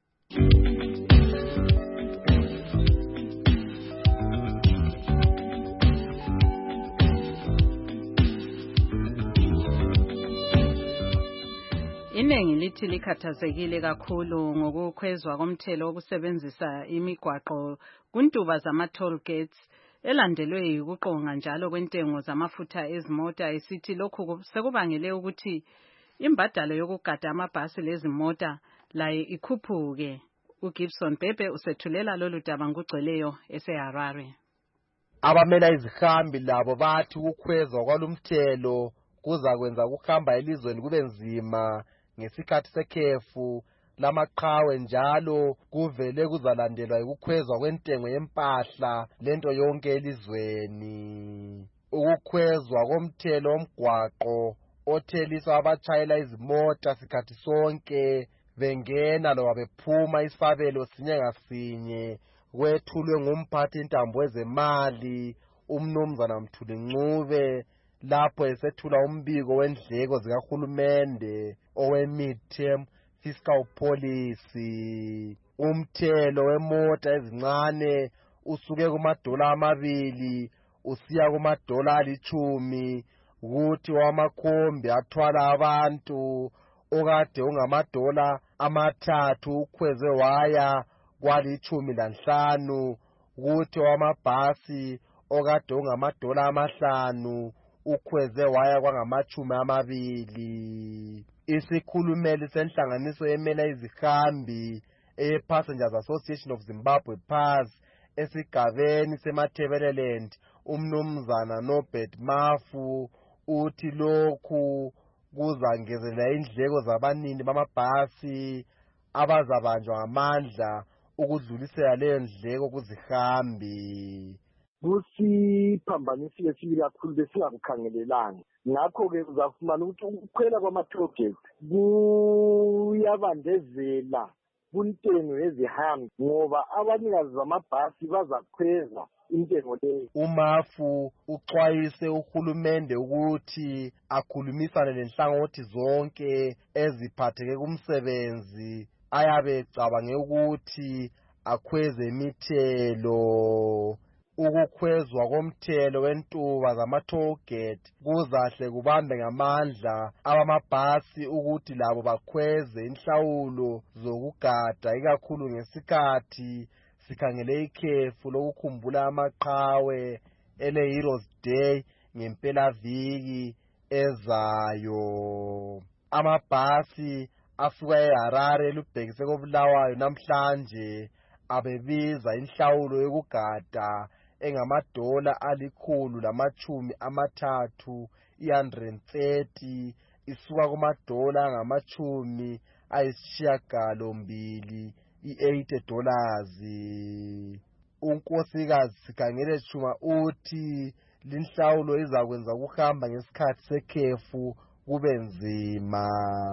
Iningi lithi likhathazekile kakhulu ngokukhwezwa komthelo wokusebenzisa imigwaqo kuntuba zama-toll gates elandelwe ukuqonga njalo kwentengo zamafutha ezimota esithi lokhu sekubangele ukuthi imbadalo yokugada amabhasi lezimota laye ikhuphuke. uGibson Bhebhe usethulela lolu daba ngugcweleyo eseHarare. Abamela izihambi labo bathi ukukhwezwa kwalumthelo kuzakwenza ukuhamba elizweni kube nzima ngesikhathi sekhefu lamaqhawe njalo kuvele kuzalandelwa ukukhwezwa kwentengo yempahla lento yonke elizweni. Ukukhwezwa komthelo womgwaqo otheliswa abatshayela izimota sikhathi sonke bengena loba bephuma isabelo sinye ngasinye kwethulwe ngumphathi intambo wezemali uMnumzana Mthuli Ncube lapho esethula umbiko wendleko zikahulumende owe-mid-term fiscal policy. Umthelo wemota ezincane usuke $2 usiya $10 kuthi wamakhombi athwala abantu okade $3 ukhweze waya kwali-15 kuthi wamabhasi okade $5 ukhweze waya kwangama-20. Isikhulumeli senhlanganiso emela izihambi Passengers Association of Zimbabwe PAS esigabeni seMatabeleland uMnumzana Norbert Mafu uthi lokhu kuzangezelela indleko zabanini bamabhasi abazabanjwa ngamandla ukudlulisela leyo ndleko kuzihambi. Kusiphambanisile sibili kakhulu besingakukhangelelanga. Ngakho-ke uzafumana ukuthi ukukhwela kwama-tollgate kuyabandezela kuntengo yezihambi ngoba abanikazi bamabhasi bazakhweza intengo leyo. uMafu uxwayise uhulumende ukuthi akhulumisane lenhlangothi zonke eziphatheke kumsebenzi ayabe ecabange ukuthi akhweze imithelo. Ukukhwezwa komthelo wentuba zama-tollgate kuzahle kubambe ngamandla abamabhasi ukuthi labo bakhweze inhlawulo zokugada ikakhulu ngesikhathi sikhangele ikhefu lokukhumbula amaqhawe ele-Heroes Day ngempelaviki ezayo. Amabhasi asuka eHarare lubhekise koBulawayo namhlanje abebiza inhlawulo yokugada $130 130 isuka $80 $80. Unkosikazi Sikhangele Chuma uthi linhlawulo izakwenza ukuhamba ngesikhathi sekhefu kube nzima.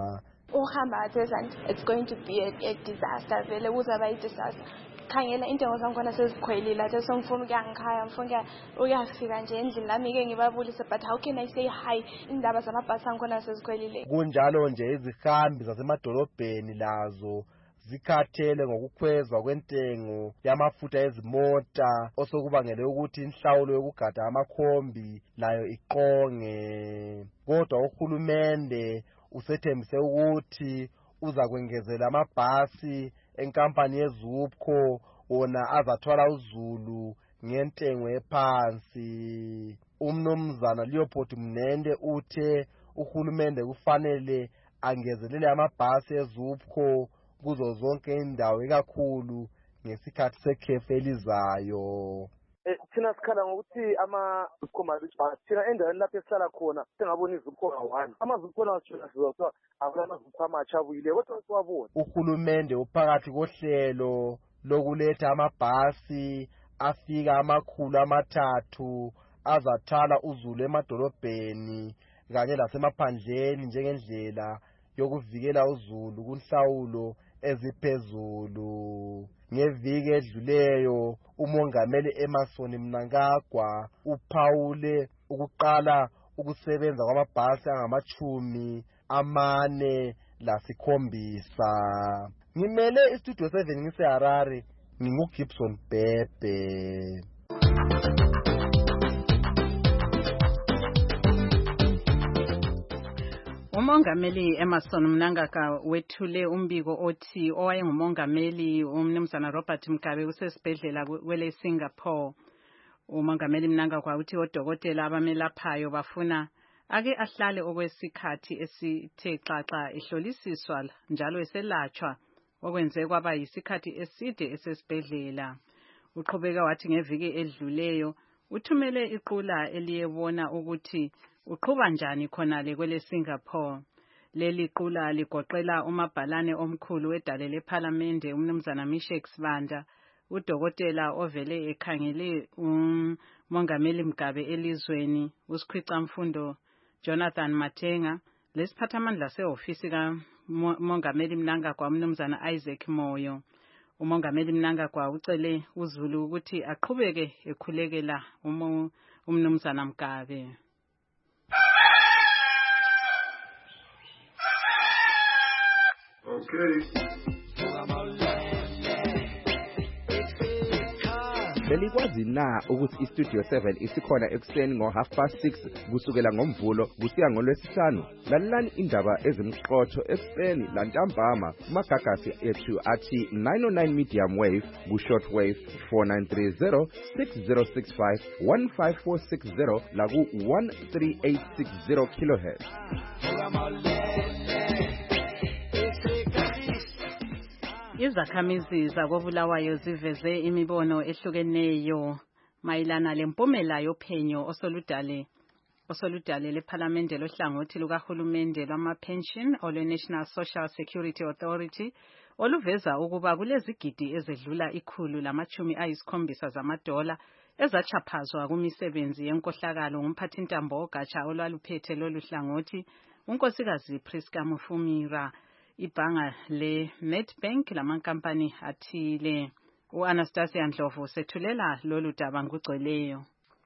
It's going to be a disaster. Vele kuzaba i-disaster. Khangela intengo zangikhona sezikhwelile athe songifuna ukuyangikhaya ngifuna uyafika nje endlini lami-ke ngibabulise but how can I say hi indaba zamabhasi angikhona sezikhwelile. Kunjalo nje izihambi zasemadolobheni lazo zikhathele ngokukhwezwa kwentengo yamafutha ezimota osokubangele ukuthi inhlawulo yokugada amakhombi layo iqonge. Kodwa uhulumende usethembise ukuthi uzakwengezela amabhasi enkampani yeZupco wona azathwala uzulu ngentengo ephansi. Umnumzana Leopold Mnende uthe uhulumende kufanele angezelele amabhasi eZupco kuzo zonke indawo ikakhulu ngesikhathi sekhefu elizayo. Thina sikhala ngokuthi ama-commercial thina endaweni lapho esihlala khona singabona iZupco kawane. Amazupco nasithula sizothiwa akulamazupco amatsha abuyile kodwa siwabona. Uhulumende uphakathi kohlelo lokuletha amabhasi afika 300 azathwala uzulu emadolobheni kanye lasemaphandleni njengendlela yokuvikela uzulu kunhlawulo eziphezulu. Ngeviki edluleyo umongameli Emmerson Mnangagwa uphawule ukuqala ukusebenza kwamabhasi angama-47. Ngimele istudio 7 ngiseHarare, nginguGibson Bebe. Umongameli Emmerson Mnangagwa wethule umbiko othi owayengumongameli umnumzana Robert Mugabe usesibhedlela kwele Singapore. Umongameli Mnangagwa uthi odokotela abamelaphayo bafuna ake ahlale okwesikhathi esithe xaxa ehlolisiswa njalo eselatshwa okwenze kwaba yisikhathi eside esesibhedlela. Uqhubeka wathi ngeviki edluleyo uthumele iqula eliyebona ukuthi uqhuba njani khonale kwele Singapore. Leli qula ligoqela umabhalane omkhulu wedale lePhalamende umnumzana Mishek Sibanda, udokotela ovele ekhangele umongameli Mugabe elizweni uSikhwicamfundo Jonathan Matenga, lesiphathamandla seofisi kamongameli Mnangagwa umnumzana Isaac Moyo. Umongameli Mnangagwa ucele uzulu ukuthi aqhubeke ekhulekela umnumzana Mugabe. Okay. Belikwazi na ukuthi iStudio 7 isikhona ekuseni ngo6:30 kusukela ngomvulo kusiya ngolwesihlanu? Lalelani indaba ezimqotho ekuseni lantambama kumagagasi ethu athi 909 medium wave ku-short wave 4930 6065 15460 laku 13860 kHz. Izakhamizi zakoBulawayo ziveze imibono ehlukeneyo mayelana lempumela yophenyo osoludale lePhalamende lohlangothi lukahulumende lwama-pension olwe-National Social Security Authority oluveza ukuba kulezigidi ezedlula 170 zamadola ezachaphazwa kumisebenzi yenkohlakalo ngumphathintambo ogatsha olwaluphethe lolu hlangothi unkosikazi Priska Mufumira. Ibhanga le-Nedbank lamankampani athile. U-Anastasia Ndlovu sethulela lolu daba ngugcweleyo.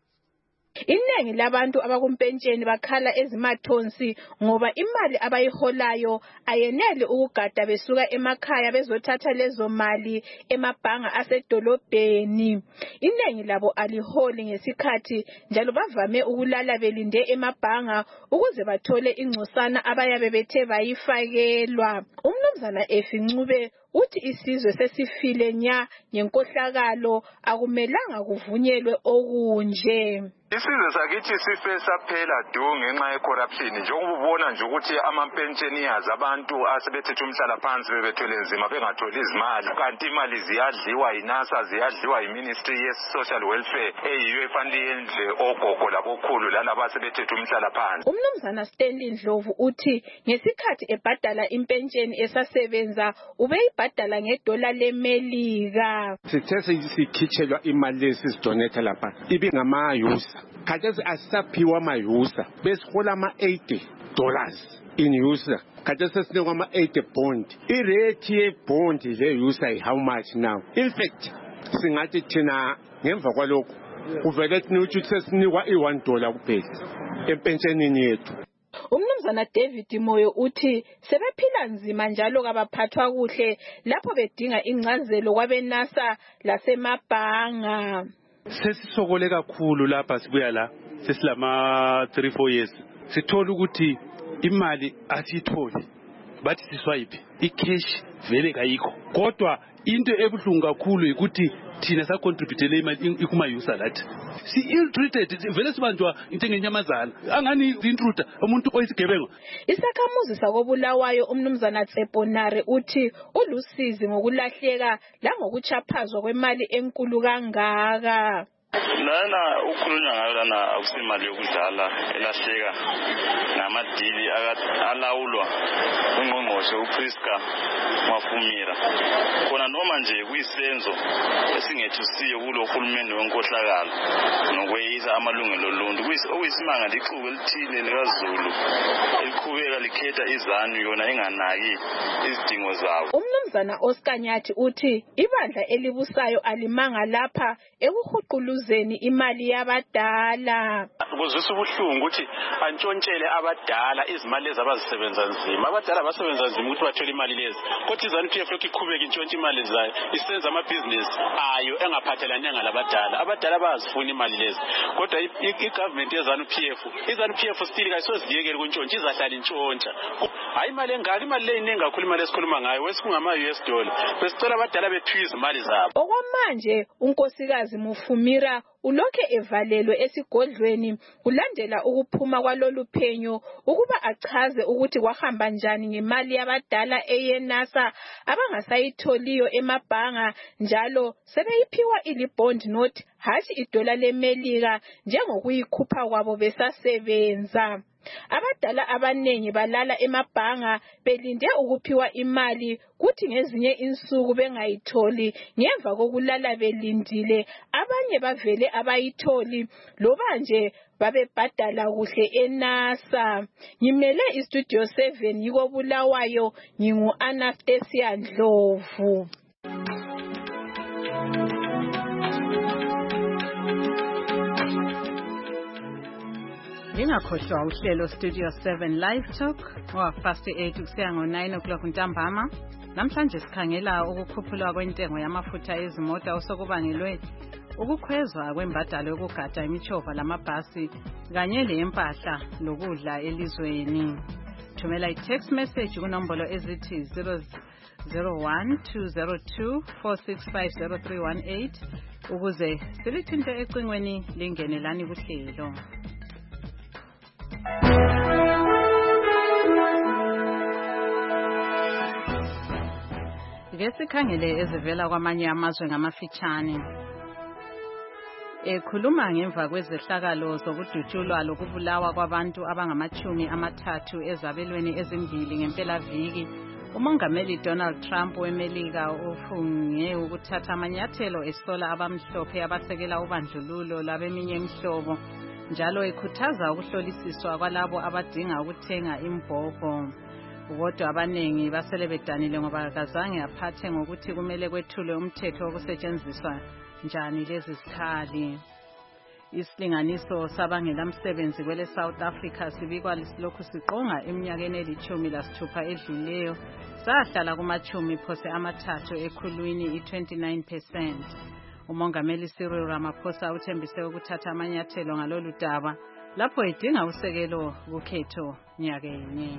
Iningi labantu abakumpentsheni bakhala ezimathonsi ngoba imali abayiholayo ayenele ukugada besuka emakhaya bezothatha lezo mali emabhanga asedolobheni. Iningi labo aliholi ngesikhathi njalo bavame ukulala belinde emabhanga ukuze bathole ingcosana abayabe bethe bayifakelwa. Umnumzana Efincube uthi isizwe sesifile nya ngenkohlakalo akumelanga kuvunyelwe okunje. Isizwe sakithi sife saphela du ngenxa yecorruption njengoba ubona nje ukuthi ama-pensioners abantu asebethethe umhlalaphansi bebethwele nzima bengatholi izimali kanti imali ziyadliwa yiNASA ziyadliwa yiMinistry ye-Social Welfare eyiyo efanele yendle ogogo labokhulu lalabo asebethethe umhlalaphansi. Umnumzana Stanley Ndlovu uthi ngesikhathi ebhadala impentsheni esasebenza ubeyibhadala ngedola leMelika. Sithe sikhitshelwa imali lezi sidonetha lapha ibingama-user khathesi asisaphiwa ama-user besihola ama-$80 in user khathesi sesinikwa ama-80 bond. Irate ye-bond le-user how much now? In fact singathi thina ngemva kwalokho kuvele ukuthi sesinikwa $1 kuphela empentshenini yethu. Umnumzana David Moyo uthi sebephila nzima njalo kabaphathwa kuhle lapho bedinga ingcazelo kwabeNASA lasemabhanga. Sesisokole kakhulu lapha sibuya la sesilama 3-4 years sithola ukuthi imali asitholi bathi siswipe icash vele kayikho kodwa into ebuhlungu kakhulu ukuthi thina sacontributele imali ikuma-user lathi si-ill-treated vele sibanjwa into engenyamazana angani intruder umuntu oyisigebengo. Isakhamuzi sakobulawayo umnumzana Tseponare uthi ulusizi ngokulahleka langokuchaphazwa kwemali enkulu kangaka. Lana ukhulunywa ngayo lana akusimali yokudlala elahleka ngamadili alawulwa ungqongqoshe uPriska Mafumira khona noma nje kuyisenzo esingethusiyo kulo hulumende wenkohlakalo nokweyisa amalungelo oluntu okuyisimanga lixuku elithile likaZulu eliqhubeka likhetha izanu yona enganaki izidingo zabo. Umnumzana Oscar Nyathi uthi ibandla elibusayo alimanga lapha ekuhuquluzeni imali yabadala. Kuzwisa ubuhlungu ukuthi antshontshele abadala izimali lezi abazisebenza nzima. Abadala basebenza nzima ukuthi bathole imali lezi. Kodwa iZANU-PF lokhu iqhubeka intshontsha imali zayo isenza amabhizinisi ayo engaphathelane labadala. Abadala bayazifuna imali lezi. Kodwa igovernment yeZANU-PF still kayisoziyekela ukuntshontsha izahlala intshontsha. Hayi imali engaka imali le iningi kakhulu imali esikhuluma ngayo wesingama-US dollar. Besicela abadala bethiwe izimali zabo. Okwamanje unkosikazi Mufumira ulokhe evalelwe esigodlweni kulandela ukuphuma kwalolu phenyo ukuba achaze ukuthi kwahamba njani ngemali yabadala eyenasa abangasayitholiyo emabhanga njalo sebeyiphiwa ilibond note hathi idola lemelika njengokuyikhupha kwabo besasebenza. Abadala abanengi balala emabhanga belinde ukuphiwa imali kuthi ngezinye insuku bengayitholi ngemva kokulala belindile abanye bavele abayitholi loba nje babebhadala kuhle eNASA. Ngimele iStudio 7 yiko Bulawayo ngingu Anastasia Ndlovu. Lingakhohlwa uhlelo Studio 7 Live Talk ngo-8 kusiya ngo-9 o'clock ntambama. Namhlanje sikhangela ukukhuphulwa kwentengo yamafutha ezimota osokubangelwe ukukhwezwa kwembadalo yokugada imithova lamabhasi kanye lempahla lokudla elizweni. Thumela i-text message kunombolo ezithi 001-202-465-0318 ukuze silithinte ecingweni lingenelani kuhlelo. Ngesikhangele ezivela kwamanye amazwe ngamafitshane. Ekhuluma ngemva kwezehlakalo zokudutshulwa lokubulawa kwabantu abangama-30 ezabelweni ezimbili ngempelaviki, umongameli Donald Trump weMelika ufunge ukuthatha amanyathelo esola abamhlophe abasekela ubandlululo labeminye imihlobo njalo ekhuthaza ukuhlolisiswa kwalabo abadinga ukuthenga imbhobho. Kodwa abanengi basele bedanile ngoba kazange aphathe ngokuthi kumele kwethulwe umthetho wokusetshenziswa njani lezi zikhali. Isilinganiso sabangela msebenzi kwele South Africa sibikwa lisilokhu siqonga eminyakeni eli-16 edluleyo sahlala kuma-10 phose amathathu ekhulwini i-29%. Umongameli Cyril Ramaphosa uthembise ukuthatha amanyathelo ngalolu daba lapho edinga usekelo kukhetho nyakenye.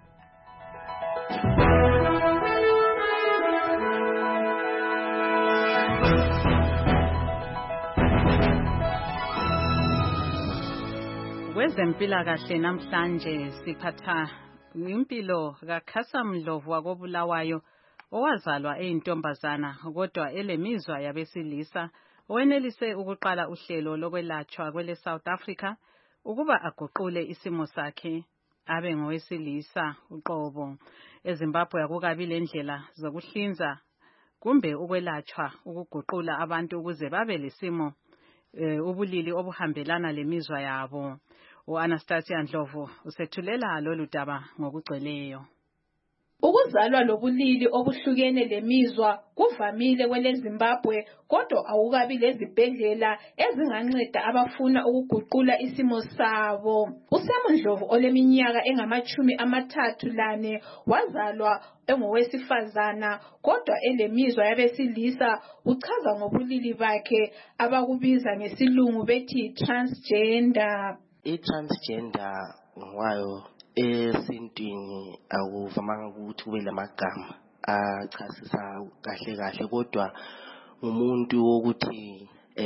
Kwezempilakahle namhlanje siphatha impilo kaKhasam Ndlovu wakobulawayo owazalwa eyintombazana kodwa elemizwa yabesilisa owenelise ukuqala uhlelo lokwelatshwa kwele South Africa ukuba aguqule isimo sakhe abe ngowesilisa uqobo. eZimbabwe akukabi lendlela zokuhlinza kumbe ukwelatshwa ukuguqula abantu ukuze babe lesimo ubulili obuhambelana lemizwa yabo. U-Anastasia Ndlovu usethulela lolu daba ngokugcweleyo. Ukuzalwa lobulili obuhlukene lemizwa kuvamile kwele Zimbabwe kodwa awukabi lezibhedlela ezinganceda abafuna ukuguqula isimo sabo. uSam Ndlovu oleminyaka engama-34 wazalwa engowesifazana kodwa elemizwa yabesilisa. Uchaza ngobulili bakhe abakubiza ngesilungu bethi transgender. I-transgender ngwayo esintwini akuvamanga ukuthi kube lamagama achasisa kahle kodwa umuntu wokuthi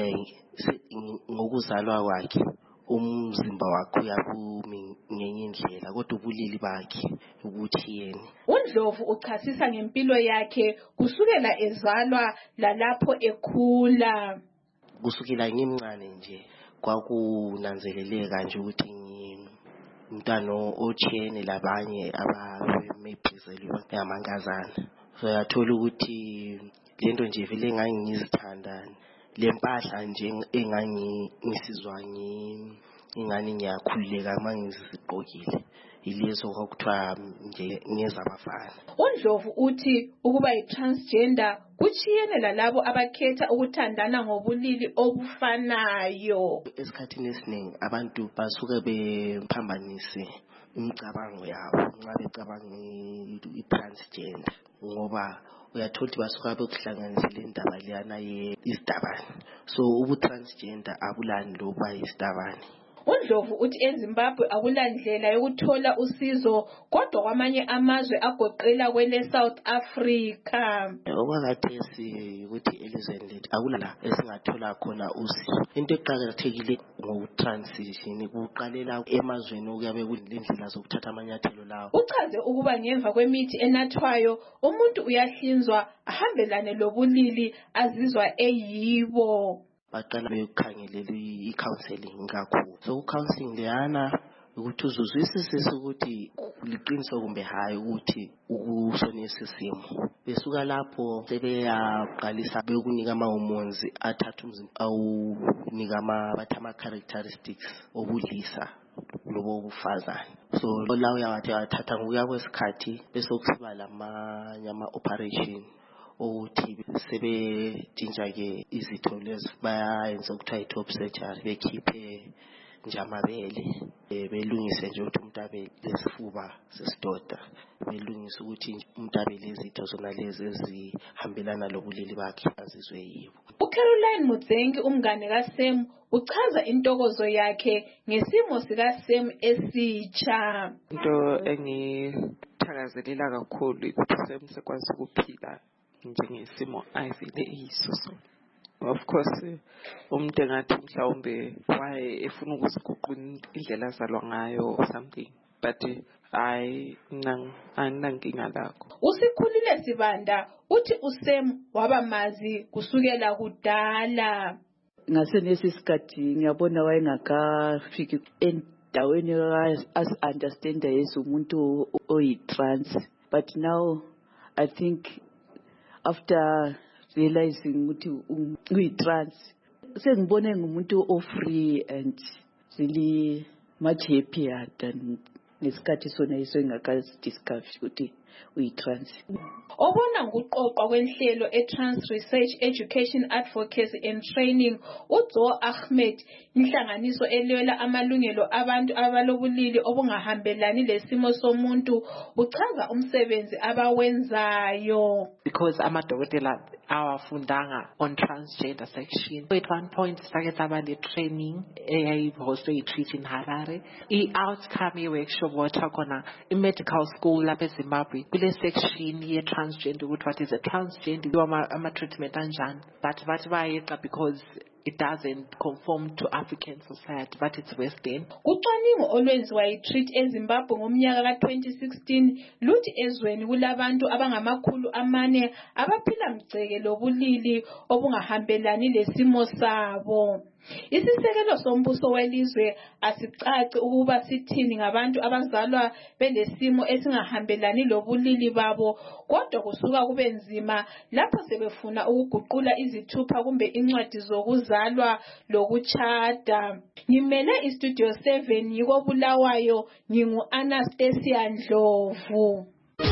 ngokuzalwa kwakhe umzimba wakhe uyakumi ngenye indlela kodwa ubulili bakhe ukuthi yena. uNdlovu uchasisa ngempilo yakhe kusukela ezalwa lalapho ekhula. Kusukela ngimncane nje kwakunanzeleleka nje ukuthi umntwana ochene labanye abamebhizelwe ngamankazana. So yathola ukuthi lento nje vele engangizithanda lempahla nje engangisizwa ingani ngiyakhululeka mangizigqokile ilezo kwakuthiwa nje ngezabafana. uNdlovu uthi ukuba yi-transgender kuchiyene lalabo abakhetha ukuthandana ngobulili obufanayo. Esikhathini esiningi abantu basuke bephambanise imicabango yabo nxa becabanga i-transgender ngoba uyathola ukuthi basuka bekuhlanganisa le ndaba leyana yesidabane. So ubu-transgender abulani loba yisidabane. uNdlovu uthi eZimbabwe akulandlela yokuthola usizo kodwa kwamanye amazwe agoqela kwele South Africa. Okwakhathesi ukuthi elizweni lethu akulala esingathola khona usizo. Into eqakathekile ngokutransition kuqalela emazweni okuyabe kulendlela zokuthatha amanyathelo lawo. Uchaze ukuba ngemva kwemithi enathwayo umuntu uyahlinzwa ahambelane lobulili azizwa eyibo. Baqala bekukhangelela i-counseling kakhulu. So counseling leyana ukuthi uzuzwisise ukuthi liqiniso kumbe hayi ukuthi ukusonesa isimo. Besuka lapho sebeyaqalisa bekunika ama-hormones athatha umzimba awunika ama-characteristics obudlisa lobo bufazane. So lawo uyawathatha ngokuya kwesikhathi bese kusiba lamanye ama-operation ukuthi sebetshintsha ke izitho lezi bayenza ukuthiwa i-top surgery bekhiphe nje amabele belungise nje ukuthi umuntu abe lesifuba sesidoda belungise ukuthi umuntu abe lezitho zona lezi ezihambelana lobulili bakhe azizwe yibo. uCaroline Mudzengi umngane kaSem uchaza intokozo yakhe ngesimo sikaSem esitsha. Into engithakazelela kakhulu ukuthi Sem sekwazi ukuphila njengesimo ayivele eyiso. Of course umuntu engathi mhlawumbe waye efuna ukuziguqula indlela azalwa ngayo or something but anginankinga lakho. uSikhulile Sibanda uthi uSem wabamazi kusukela kudala. Ngasenesi isikhathi ngiyabona wayengakafiki endaweni as-understanda yesu umuntu oyi-trans, but now I think after realizing ukuthi uyi-trans sengibone ngumuntu o-free and really much happier than nesikhathi sona yiso engakazi-discover ukuthi uyi-trans. Obona nguqoqwa kwenhlelo e-Trans Research Education Advocacy and Training uZo Ahmed inhlanganiso elwela amalungelo abantu abalobulili obungahambelani lesimo somuntu uchaza umsebenzi abawenzayo. Because amadokotela awafundanga on transgender section. At one point sake saba le training eyayihostwe yi-Treat in Harare. I-outcome workshop wathi khona i-medical school lapha eZimbabwe kule section ye-transgender ukuthi what is a transgender ama-treatment anjani, but bathi bayeqa because it doesn't conform to African society, but it's Western. Ucwaningo olwenziwa yi-Treat eZimbabwe ngomnyaka ka-2016 luthi ezweni kulabantu abangama400 abaphila mgceke lobulili obungahambelani lesimo sabo. Isisekelo sombuso welizwe asicaci ukuba sithini ngabantu abazalwa belesimo esingahambelani lobulili babo, kodwa kusuka kube nzima lapho sebefuna ukuguqula izithupha kumbe incwadi zokuzalwa lokutshada. Ngimele iStudio 7 yiko Bulawayo, ngingu-Anastasia Ndlovu.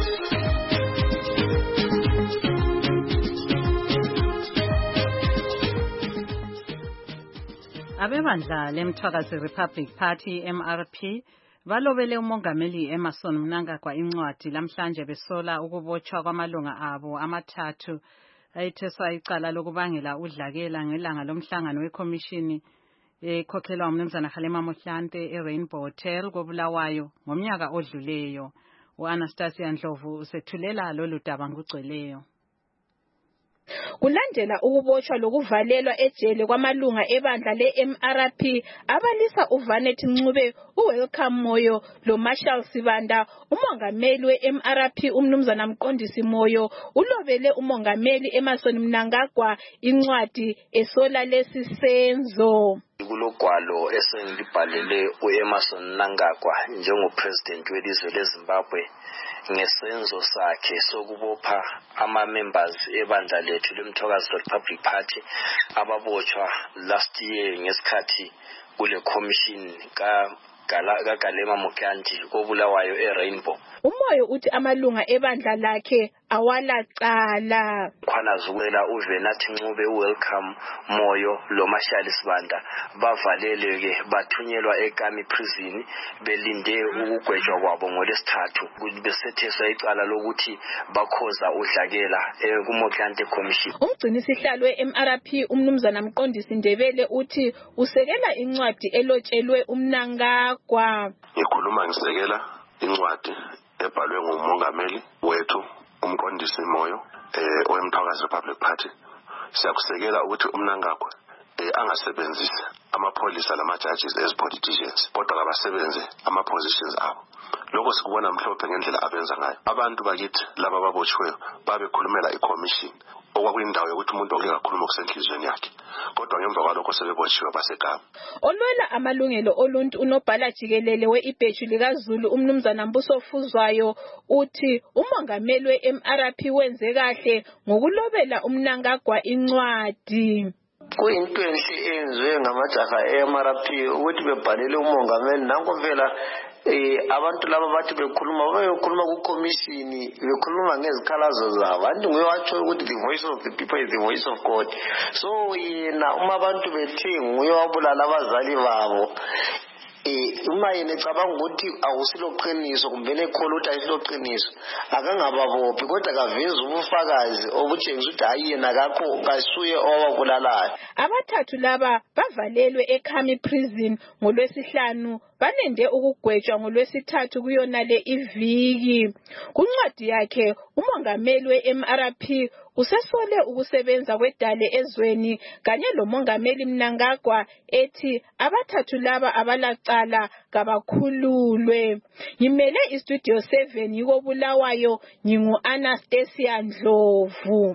Abebandla lemthwakazi Republic Party MRP balobele umongameli Emmerson Mnangagwa incwadi lamhlanje besola ukubotshwa kwamalunga abo amathathu ayetheswa icala lokubangela udlakela ngelanga lomhlangano wekhomishini ekhokhelwa umnumzana Kgalema Mohlante eRainbow Hotel koBulawayo ngomnyaka odluleyo. U-Anastasia Ndlovu usethulela lolu daba ngokugcweleyo. Kulandela ukubotshwa lokuvalelwa ejele kwamalunga ebandla le-MRP abalisa uVanet Ncube, uWelcome Moyo loMarshall Sibanda, umongameli we-MRP umnumzana Mqondisi Moyo ulobele umongameli Emmerson Mnangagwa incwadi esola lesi senzo. Kulogwalo esengilibhalele uEmmerson Mnangagwa njengopresident welizwe leZimbabwe ngesenzo sakhe sokubopha ama-members ebandla lethu leMthokazi Republic Party ababotshwa last year ngesikhathi kule commission kaGalema Mohlante koBulawayo eRainbow. Umoyo uthi amalunga ebandla lakhe awalacala. Khona zuwela uVanet Ncube, uWelcome Moyo loMarshall Sibanda bavaleleke bathunyelwa eKami prison belinde ukugwetshwa kwabo ngolesithathu besetheswa icala lokuthi bakhoza udlakela kuMohlante commission. Umgcinisihlalo weMRP umnumzana Mqondisi Ndebele uthi usekela incwadi elotshelwe uMnangagwa. Ngikhuluma ngisekela incwadi ebhalwe ngumongameli wethu uMqondisi Moyo oweMthokazi Republic Party. Siyakusekela ukuthi uMnangagwa angasebenzisi amapholisa lama-judges as politicians kodwa kabasebenze ama-positions abo. Lokho sikubona mhlophe ngendlela abenza ngayo. Abantu bakithi laba babotshiweyo babekhulumela i-commission okwakuyindawo yokuthi umuntu ongeke akhulume kusenhlizweni yakhe, kodwa ngemva kwalokho sebebotshiwe baseKapa. Olwela amalungelo oluntu unobhala jikelele we-ibheju likaZulu umnumzana Mbuso Fuzwayo uthi umongameli we-MRP wenze kahle ngokulobela uMnangagwa incwadi. Kuyinto enhle eyenziwe ngamajaha eMRP ukuthi bebhalele umongameli nanko vela abantu laba bathi bekhuluma ku-commission bekhuluma ngezikhalazo zabo. Anti nguye watsho ukuthi the voice of the people is the voice of God. So yena uma abantu bethe nguye wabulala abazali babo uma yena ecabanga ukuthi awusiloqiniso kumbe nekhola ukuthi ayisiloqiniso akangababophi kodwa kaveze ubufakazi obutshengisa ukuthi hayi yena kasuye owabulalayo. Abathathu laba bavalelwe eKami prison ngolwesihlanu balinde ukugwetshwa ngolwesithathu kuyona le iviki. Kuncwadi yakhe umongameli we-MRP usesole ukusebenza kwedale ezweni kanye lomongameli Mnangagwa ethi abathathu laba abalacala kabakhululwe. Ngimele iStudio 7 yiko Bulawayo, ngingu-Anastasia Ndlovu.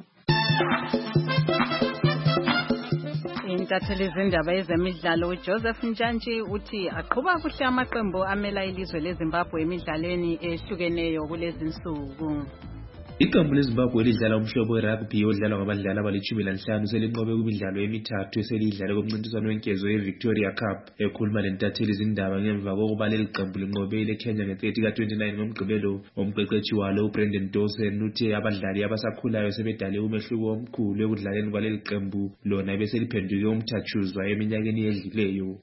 Intatheli zindaba yezemidlalo uJoseph Njantshi uthi aqhuba kuhle amaqembu amela ilizwe leZimbabwe emidlalweni ehlukeneyo kulezi nsuku. Iqembu leZimbabwe lidlala umhlobo werugby odlalwa ngabadlali abali-15 selinqobe kwimidlalo emithathu eselidlale kumncintiswano wenkezo yeVictoria Cup. Ekhuluma lentatheli zindaba ngemva kokuba leli qembu linqobe ileKenya nge-30 ka-29 ngomgqibelo, umqeqeshi walo uBrendan Dawson uthe abadlali abasakhulayo sebedale umehluko omkhulu ekudlaleni kwaleli qembu lona beseliphenduke umthatshuzwa eminyakeni edluleyo.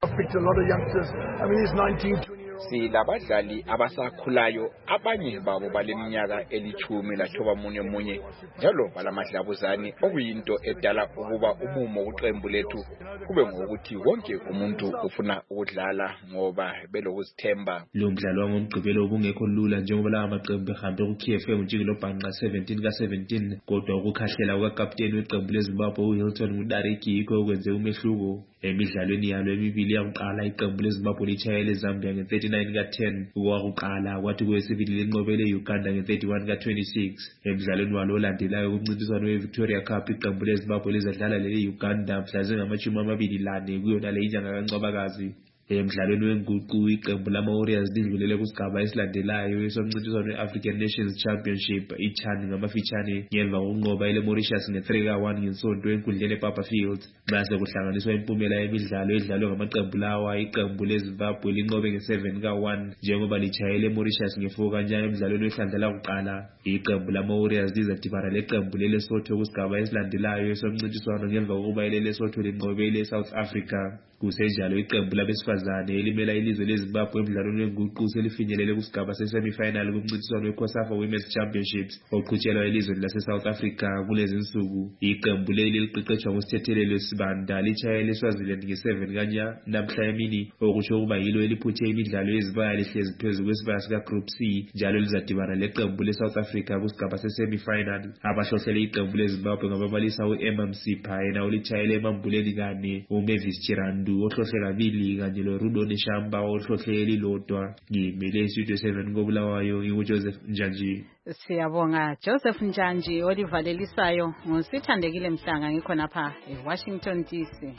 Silabadlali abasakhulayo, abanye babo baleminyaka eli-18 njalo balamadlabuzane, okuyinto edala ukuba umumo kuqembu lethu kube ngokuthi wonke umuntu ufuna ukudlala ngoba belokuzithemba. Lo mdlalo wangomgqibelo ubungekho lula njengoba lawa maqembu ehambe ku-KFM njikelo bhanqa 17 ka-17, kodwa ukukhahlela kukapteni weqembu leZimbabwe uHilton Mudariki yikho okwenze umehluko. Emidlalweni yalo emibili yakuqala iqembu leZimbabwe litshayele eZambia nge-39 ka-10 okwakuqala, kwathi kwesibili linqobele Uganda nge-31 ka-26. Emidlalweni walo olandelayo kumncintiswano weVictoria Cup iqembu leZimbabwe lizadlala lele-Uganda mhla zingama-24 kuyona le inyanga kaNcwabakazi. Emidlalweni wenguqu iqembu lama-Warriors lidlulele kusigaba esilandelayo esomncintiswano we-African Nations Championship iCHAN ngamafitshane ngemva kokunqoba ile-Mauritius nge-3 ka-1 ngesonto enkundleni ePapa Field. Base kuhlanganiswa impumela yemidlalo edlalwe ngamaqembu lawa, iqembu leZimbabwe linqobe nge-7 ka-1 njengoba litshayele eMauritius nge-4 ka-0 emidlalweni wehlandla lakuqala. Iqembu lama-Warriors lizadibana leqembu leLesotho kusigaba esilandelayo esomncintiswano ngemva kokuba ile-Lesotho linqobe ile-South Africa. Kusenjalo iqembu labesifazane elimela ilizwe leZimbabwe emidlalweni wenguqu selifinyelele kusigaba sesemifinal kumncintiswano weCOSAFA Women's Championships oqhutshelwa elizweni laseSouth Africa kulezi insuku. Iqembu leli liqeqeshwa ngosithethelelo Sibanda litshayele eSwaziland nge-7 kanya namhla emini, okusho ukuba yilo eliphuthe imidlalo yezibaya lihlezi phezu kwesibaya sika-Group C, njalo lizadibana leqembu leSouth Africa kusigaba sesemifinal. Abahlohlele iqembu leZimbabwe ngababalisa u-Emma Msipha yena olitshayele emambuleni kane, uMavis Chirandu ohlohle kabili kanye loRudo Neshamba ohlohle elilodwa. Ngimele iStudio 7 koBulawayo nginguJoseph Njanji. Siyabonga Joseph Njanji olivalelisayo. Ngusithandekile Mhlanga ngikhonapha eWashington DC.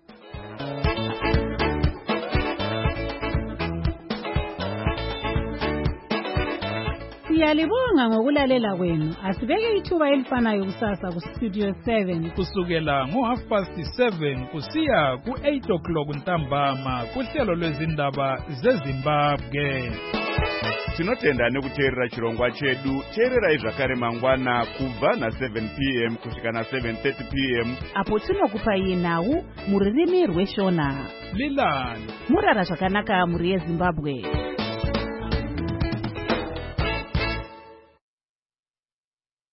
Siyalibonga ngokulalela kwenu. Asibeke ithuba elifanayo kusasa ku Studio 7 kusukela ngo7:30 kusiya ku8 ntambama kuhlelo lwezindaba zeZimbabwe. Tinotenda nekuteerera chirongwa chedu. Teererai zvakare mangwana kubva na7 p.m. kusvika na7:30 p.m. apo tinokupai nhau mururimi rweShona. Lilani murara zvakanaka muri yeZimbabwe.